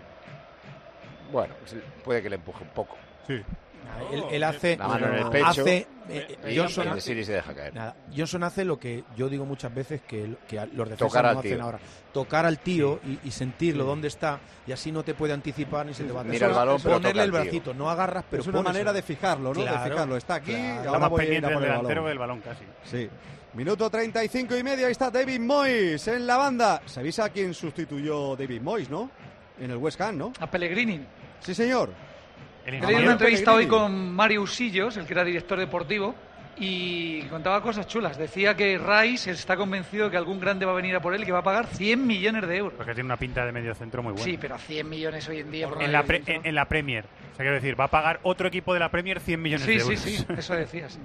Bueno, puede que le empuje un poco. Sí. Él, él hace la mano en el pecho. Hace, eh, eh, Johnson hace, se deja caer. Nada, Johnson hace lo que yo digo muchas veces que, que los defensas tocar no hacen ahora. Tocar al tío sí. y, y sentirlo sí. dónde está, y así no te puede anticipar ni se te va a Mira el balón, pero ponerle el bracito, no agarras, pero es una manera eso. de fijarlo, ¿no? Claro, de fijarlo. Está aquí, claro. ahora voy pendiente a ir a por del el delantero balón. del balón casi. Sí. Minuto treinta y cinco y medio, ahí está David Moyes en la banda. ¿Sabéis a quién sustituyó David Moyes, no? En el West Ham, ¿no? A Pellegrini. Sí, señor. He leído una entrevista hoy con Mario Usillos, el que era director deportivo, y contaba cosas chulas. Decía que Rice está convencido de que algún grande va a venir a por él y que va a pagar cien millones de euros. Porque tiene una pinta de medio centro muy buena. Sí, pero cien millones hoy en día... Por en, la pre, en, en la Premier. O sea, quiero decir, va a pagar otro equipo de la Premier cien millones sí, de euros. Sí, sí, sí, eso decías.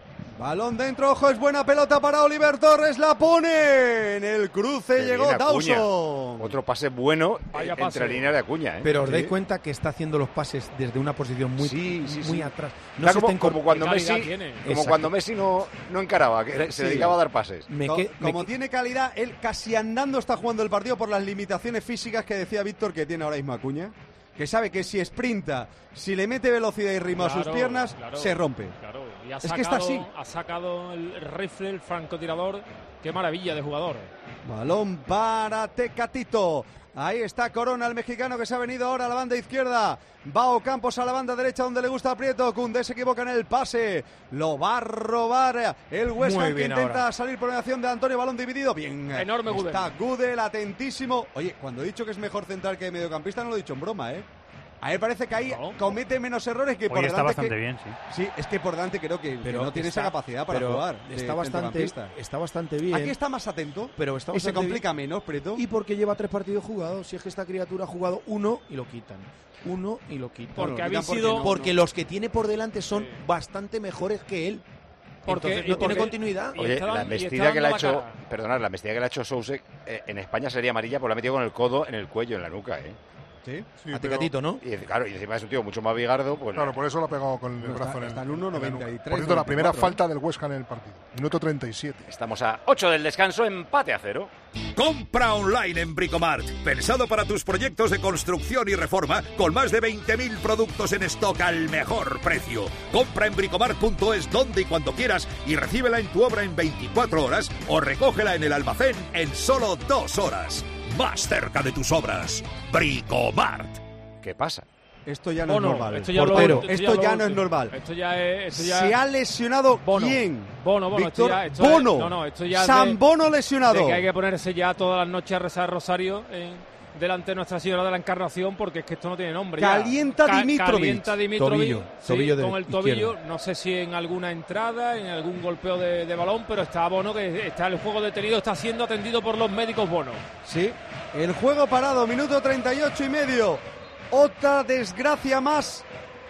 Balón dentro, ojo, es buena pelota para Oliver Torres, la pone en el cruce, que llegó Dawson. Otro pase bueno Vaya entre pase. líneas de Acuña. ¿eh? Pero os sí. dais cuenta que está haciendo los pases desde una posición muy, sí, sí, muy sí. atrás. No como, está como cuando Messi, tiene. como cuando Messi no, no encaraba, que se sí. dedicaba a dar pases. Me que, como como tiene calidad, él casi andando está jugando el partido por las limitaciones físicas que decía Víctor que tiene ahora mismo Acuña. Que sabe que si sprinta, si le mete velocidad y ritmo claro, a sus piernas, claro, se rompe. Claro. Y ha es sacado, que está así. Ha sacado el rifle, el francotirador. Qué maravilla de jugador. Balón para Tecatito. Ahí está Corona, el mexicano que se ha venido ahora a la banda izquierda. Va Ocampos a la banda derecha donde le gusta Prieto. Koundé se equivoca en el pase. Lo va a robar el West Ham que intenta ahora. salir por mediación de Antonio. Balón dividido. Bien. Enorme Gudel. Está Gudel atentísimo. Oye, cuando he dicho que es mejor central que mediocampista no lo he dicho en broma, ¿eh? A mí me parece que ahí no. comete menos errores que Hoy por delante. Está bastante que, bien, sí. Sí, es que por delante creo que, pero que no tiene está, esa capacidad para jugar. Está bastante, está bastante bien. Aquí está más atento pero está y se complica bien. menos, Prieto. Y porque lleva tres partidos jugados. Si es que esta criatura ha jugado uno y lo quitan. Uno y lo quitan. Porque, bueno, habéis sido... no, porque no. los que tiene por delante son sí. bastante mejores que él. Porque Entonces, no tiene continuidad. Oye, la embestida que le ha hecho, perdonad, la embestida que le ha hecho Soucek eh, en España sería amarilla, porque la ha metido con el codo en el cuello, en la nuca, ¿eh? Sí, sí, a Tecatito, ¿no? Y, claro, y encima es un tío mucho más bigardo. Pues claro, por eso lo ha pegado con el no, brazo está, en el. Está en uno noventa y tres. Por cierto, la primera falta del West Ham en el partido. Minuto treinta y siete. Estamos a ocho del descanso, empate a cero. Compra online en Bricomart. Pensado para tus proyectos de construcción y reforma, con más de veinte mil productos en stock al mejor precio. Compra en bricomart punto es donde y cuando quieras y recíbela en tu obra en veinticuatro horas o recógela en el almacén en solo dos horas. Más cerca de tus obras. Bricomart. ¿Qué pasa? Esto ya no Bono, es normal. Esto ya, Portero, lo, esto esto ya, ya lo, no es normal. Esto ya es. Esto ya ¿Se ha lesionado Bono. quién? Bono, Bono. Víctor, esto ya, esto Bono. Es, no, no, esto ya San de, Bono lesionado. De que hay que ponerse ya todas las noches a rezar rosario en, delante de Nuestra Señora de la Encarnación, porque es que esto no tiene nombre. Calienta ya. Dimitrovic. Calienta Dimitrovic. Tobillo, sí, tobillo de con el tobillo. izquierdo. No sé si en alguna entrada, en algún golpeo de, de balón, pero está Bono, que está el juego detenido, está siendo atendido por los médicos Bono. Sí, el juego parado, minuto treinta y ocho y medio. Otra desgracia más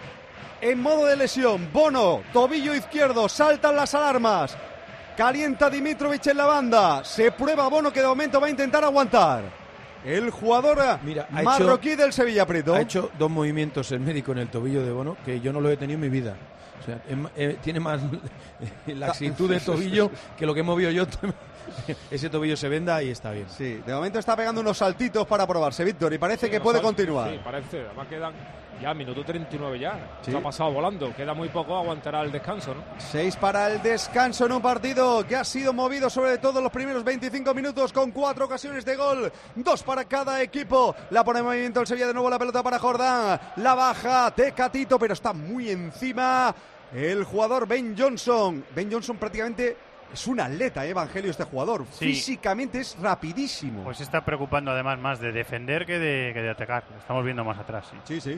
en modo de lesión. Bono, tobillo izquierdo, saltan las alarmas. Calienta Dimitrovic en la banda. Se prueba Bono, que de momento va a intentar aguantar. El jugador Mira, marroquí hecho, del Sevilla, Prieto. Ha hecho dos movimientos el médico en el tobillo de Bono que yo no lo he tenido en mi vida. O sea, es, eh, tiene más laxitud de tobillo que lo que he movido yo. Ese tobillo se venda y está bien. Sí, de momento está pegando unos saltitos para probarse, Víctor, y parece sí, que puede saltos, continuar. Sí, parece. Además quedan ya minuto treinta y nueve ya. Sí. Se ha pasado volando. Queda muy poco, aguantará el descanso, ¿no? Seis para el descanso en un partido que ha sido movido sobre todo los primeros veinticinco minutos con cuatro ocasiones de gol. Dos para cada equipo. La pone en movimiento el Sevilla, de nuevo la pelota para Jordán. La baja Tecatito, pero está muy encima el jugador Ben Johnson. Ben Johnson prácticamente... Es un atleta, ¿eh, Evangelio, este jugador. Sí. Físicamente es rapidísimo. Pues está preocupando además más de defender que de, que de atacar. Lo estamos viendo más atrás. Sí, sí. sí.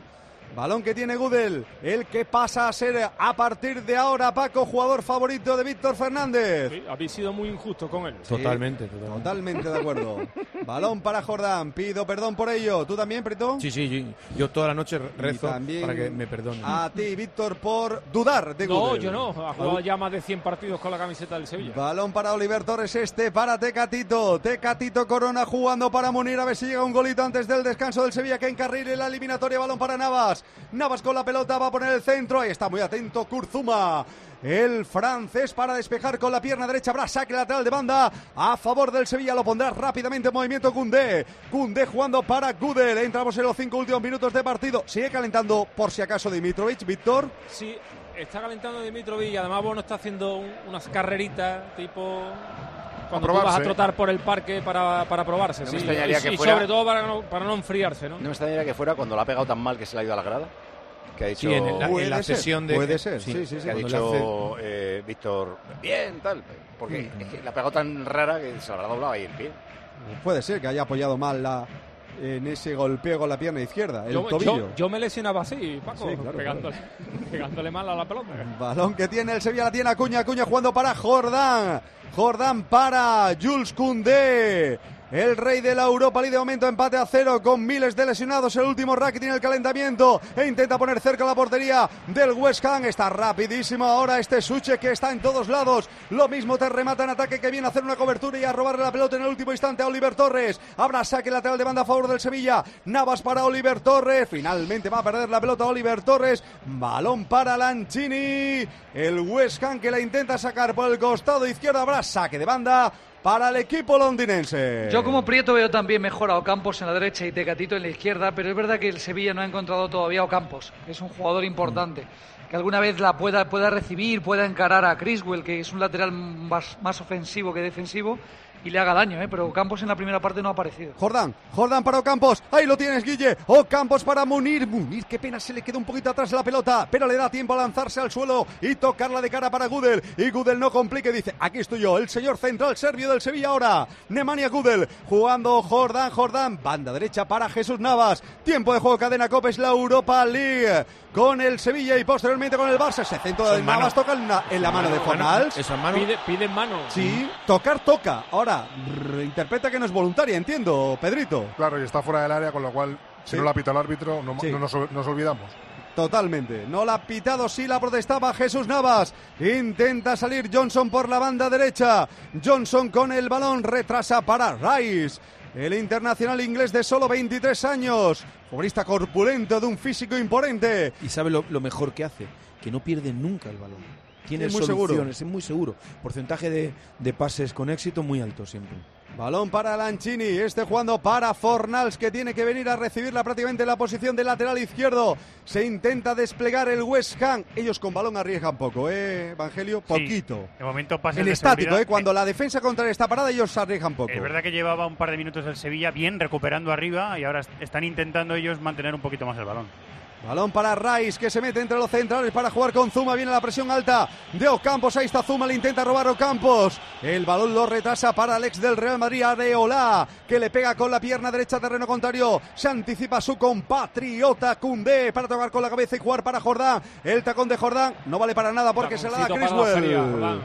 Balón que tiene Gudel, el que pasa a ser a partir de ahora, Paco, jugador favorito de Víctor Fernández. Sí, habéis sido muy injusto con él. Totalmente, totalmente. Totalmente de acuerdo. Balón para Jordán, pido perdón por ello. ¿Tú también, Prieto? Sí, sí, sí. Yo toda la noche rezo también para que me perdonen. A ti, Víctor, por dudar de Gudel. No, yo no. Ha jugado ya más de cien partidos con la camiseta del Sevilla. Balón para Oliver Torres, este para Tecatito. Tecatito Corona jugando para Munir. A ver si llega un golito antes del descanso del Sevilla que encarrile la eliminatoria. Balón para Navas. Navas con la pelota, va a poner el centro. Ahí está muy atento Kurzuma. El francés para despejar con la pierna derecha. Habrá saque lateral de banda a favor del Sevilla. Lo pondrá rápidamente en movimiento Koundé. Koundé jugando para Gudel. Entramos en los cinco últimos minutos de partido. Sigue calentando por si acaso Dimitrovic, Víctor. Sí, está calentando Dimitrovic y además Bono está haciendo un, unas carreritas tipo... Cuando tú vas a trotar por el parque para, para probarse. No sí. me extrañaría y, que y fuera... sobre todo para no, para no enfriarse, ¿no? No me extrañaría que fuera cuando lo ha pegado tan mal que se le ha ido a la grada. Que ha dicho... Sí, en, la, en la sesión de... Puede ser, sí, sí, sí. Que ha dicho eh, Víctor, bien, tal. Porque mm. es que la ha pegado tan rara que se la habrá doblado ahí el pie. Puede ser que haya apoyado mal la... en ese golpeo con la pierna izquierda, el yo, tobillo. Yo, yo me lesionaba así, Paco, sí, claro, pegándole, claro. pegándole mal a la pelota. Balón que tiene el Sevilla, la tiene Acuña, Acuña jugando para Jordán. Jordán para Jules Koundé. El rey de la Europa League de momento empate a cero con miles de lesionados. El último rack tiene el calentamiento e intenta poner cerca la portería del West Ham. Está rapidísimo ahora este Suche que está en todos lados. Lo mismo te remata en ataque que viene a hacer una cobertura y a robarle la pelota en el último instante a Oliver Torres. Habrá saque lateral de banda a favor del Sevilla. Navas para Oliver Torres. Finalmente va a perder la pelota Oliver Torres. Balón para Lanchini. El West Ham que la intenta sacar por el costado izquierdo. Habrá saque de banda para el equipo londinense. Yo como Prieto veo también mejor a Ocampos en la derecha y Tecatito en la izquierda, pero es verdad que el Sevilla no ha encontrado todavía a Ocampos, que es un jugador importante, que alguna vez la pueda, pueda recibir, pueda encarar a Criswell, que es un lateral más, más ofensivo que defensivo, y le haga daño, ¿eh? Pero Ocampos en la primera parte no ha aparecido. Jordán, Jordán para Ocampos, ahí lo tienes, Guille. Ocampos para Munir, Munir, qué pena, se le quedó un poquito atrás la pelota, pero le da tiempo a lanzarse al suelo y tocarla de cara para Gudel, y Gudel no complique, dice, aquí estoy yo, el señor central serbio del Sevilla ahora, Nemanja Gudel, jugando Jordán, Jordán, banda derecha para Jesús Navas, tiempo de juego, cadena Copa, es la Europa League, con el Sevilla y posteriormente con el Barça, se centra de Navas, toca en la, en la mano de Fornals. Esa mano. Pide, pide mano. Sí, tocar toca, ahora, interpreta que no es voluntaria, entiendo, Pedrito. Claro, y está fuera del área, con lo cual, si sí. no la pita el árbitro, no, sí. no nos, nos olvidamos. Totalmente, no la ha pitado, sí la protestaba Jesús Navas. Intenta salir Johnson por la banda derecha. Johnson con el balón, retrasa para Rice. El internacional inglés de solo veintitrés años. Futbolista corpulento de un físico imponente. Y sabe lo, lo mejor que hace, que no pierde nunca el balón. Tiene es muy soluciones, seguro. es muy seguro. Porcentaje de, de pases con éxito muy alto siempre. Balón para Lanchini, este jugando para Fornals, que tiene que venir a recibirla prácticamente en la posición de lateral izquierdo. Se intenta desplegar el West Ham. Ellos con balón arriesgan poco, ¿eh, Evangelio? Poquito. Sí, de momento pases el de estático, seguridad. ¿eh? Cuando la defensa contraria está parada, ellos arriesgan poco. Es verdad que llevaba un par de minutos el Sevilla bien recuperando arriba y ahora están intentando ellos mantener un poquito más el balón. Balón para Rice, que se mete entre los centrales para jugar con Zuma. Viene la presión alta de Ocampos. Ahí está Zuma, le intenta robar Ocampos. El balón lo retrasa para Alex del Real Madrid, Areola, que le pega con la pierna derecha, terreno contrario. Se anticipa su compatriota Koundé para tocar con la cabeza y jugar para Jordán. El tacón de Jordán no vale para nada porque se la da Criswell.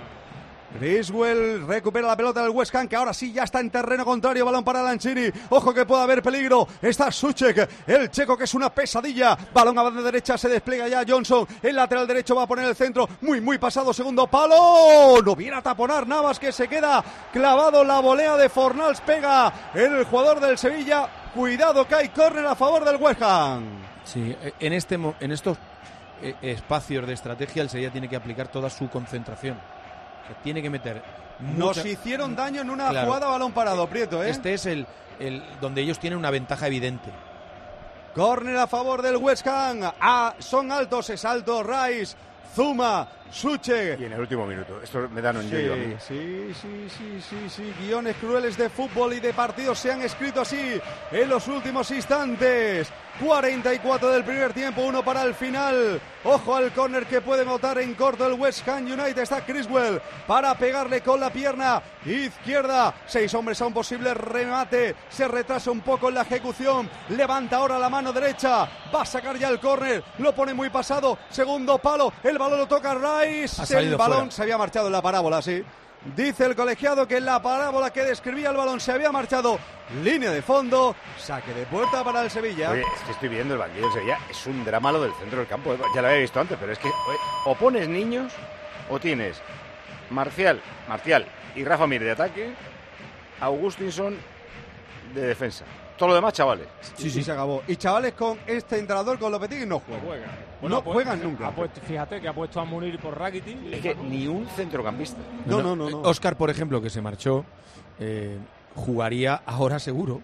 Criswell recupera la pelota del West Ham, que ahora sí ya está en terreno contrario. Balón para Lanchini. Ojo que puede haber peligro. Está Suchek, el checo, que es una pesadilla. Balón a banda derecha, se despliega ya Johnson. El lateral derecho va a poner el centro. Muy, muy pasado. Segundo palo. No viene a taponar Navas, que se queda clavado. La volea de Fornals pega el jugador del Sevilla. Cuidado que hay córner a favor del West Ham. Sí, en, este, en estos espacios de estrategia el Sevilla tiene que aplicar toda su concentración. Que tiene que meter. Nos mucha... hicieron daño en una claro. jugada balón parado, Prieto, ¿eh? Este es el, el donde ellos tienen una ventaja evidente. Córner a favor del West Ham. Ah, son altos, es alto Rice. Zuma Suche. Y en el último minuto. Esto me dan un Sí, yoyo a mí. sí, sí, sí, sí, sí. Guiones crueles de fútbol y de partidos se han escrito así en los últimos instantes. cuarenta y cuatro del primer tiempo, uno para el final. Ojo al córner que puede botar en corto el West Ham United. Está Criswell para pegarle con la pierna izquierda. Seis hombres a un posible remate. Se retrasa un poco en la ejecución. Levanta ahora la mano derecha. Va a sacar ya el córner. Lo pone muy pasado. Segundo palo. El balón lo toca Rice. El balón fuera. se había marchado en la parábola, sí. Dice el colegiado que en la parábola que describía el balón se había marchado. Línea de fondo, saque de puerta para el Sevilla. Oye, es que estoy viendo el banquillo del Sevilla. Es un drama lo del centro del campo. Ya lo había visto antes, pero es que oye, o pones niños o tienes Marcial, Marcial y Rafa Mir de ataque, Augustinson de defensa. Todo lo demás, chavales. Sí, sí, se acabó. Y chavales con este entrenador, con Lopetegui, no juegan. No juegan. No pues, juegan nunca. Ha puesto, fíjate que ha puesto a Munir por Rakitic. Es que ni un centrocampista. No, no, no, no. Óscar, por ejemplo, que se marchó, eh, jugaría ahora seguro.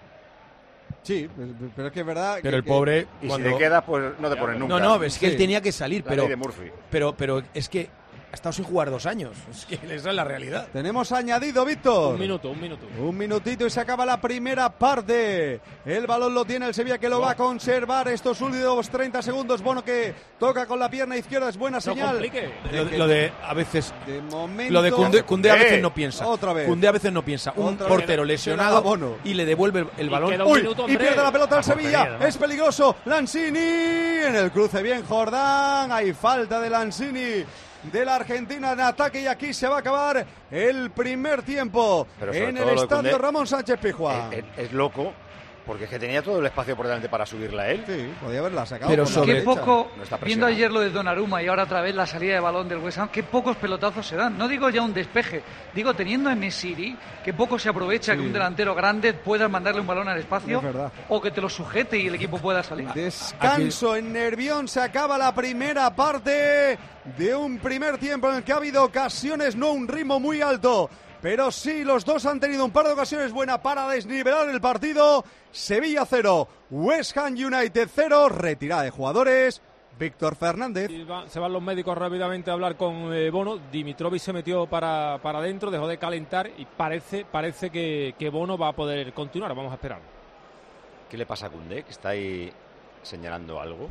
Sí, pero es que es verdad. Pero que, el pobre. Y cuando... si te quedas, pues no te ponen nunca. No, no, es que Sí. él tenía que salir, La pero, ley de Murphy. pero, pero es que ha estado sin jugar dos años. Es que esa es la realidad. Tenemos añadido, Víctor. Un minuto, un minuto. Un minutito y se acaba la primera parte. El balón lo tiene el Sevilla, que lo va a conservar estos últimos treinta segundos. Bono que toca con la pierna izquierda, es buena No señal. complique. Lo, lo de a veces. De momento. Lo de Koundé, Koundé a veces no piensa. Otra vez. Koundé a veces no piensa. Un Otra portero vez. lesionado Se la da Bono. y le devuelve el, el Y balón. queda un Uy, minuto, y hombre. pierde la pelota el A portería, Sevilla. además. Es peligroso. Lanzini en el cruce. Bien, Jordán. Hay falta de Lanzini de la Argentina en ataque y aquí se va a acabar el primer tiempo Pero sobre en todo el lo de estadio Koundé, Ramón Sánchez Pizjuán. Es, es- es loco, porque es que tenía todo el espacio por delante para subirla a él. Sí, podía haberla sacado. Pero por la sobre- Qué derecha. poco, No está viendo presionado. ayer lo de Donnarumma y ahora otra vez la salida de balón del West Ham, qué pocos pelotazos se dan. No digo ya un despeje, digo teniendo a Nesiri, que poco se aprovecha Sí. que un delantero grande pueda mandarle un balón al espacio Es verdad. o que te lo sujete y el equipo pueda salir. Descanso en Nervión, se acaba la primera parte de un primer tiempo en el que ha habido ocasiones, no un ritmo muy alto, pero sí los dos han tenido un par de ocasiones buenas para desnivelar el partido. Sevilla cero, West Ham United cero, retirada de jugadores. Víctor Fernández. Y va- se van los médicos rápidamente a hablar con eh, Bono. Dimitrovic se metió para, para adentro, dejó de calentar y parece, parece que, que Bono va a poder continuar. Vamos a esperar. ¿Qué le pasa a Koundé, que está ahí señalando algo?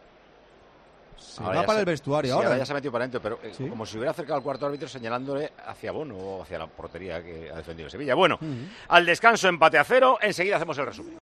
Se Ahora va ya para se- el vestuario sí, ahora. ya se ha metido para adentro, pero eh, Sí. como si hubiera acercado al cuarto árbitro señalándole hacia Bono o hacia la portería que ha defendido Sevilla. Bueno, Ujú. al descanso empate a cero, enseguida hacemos el resumen.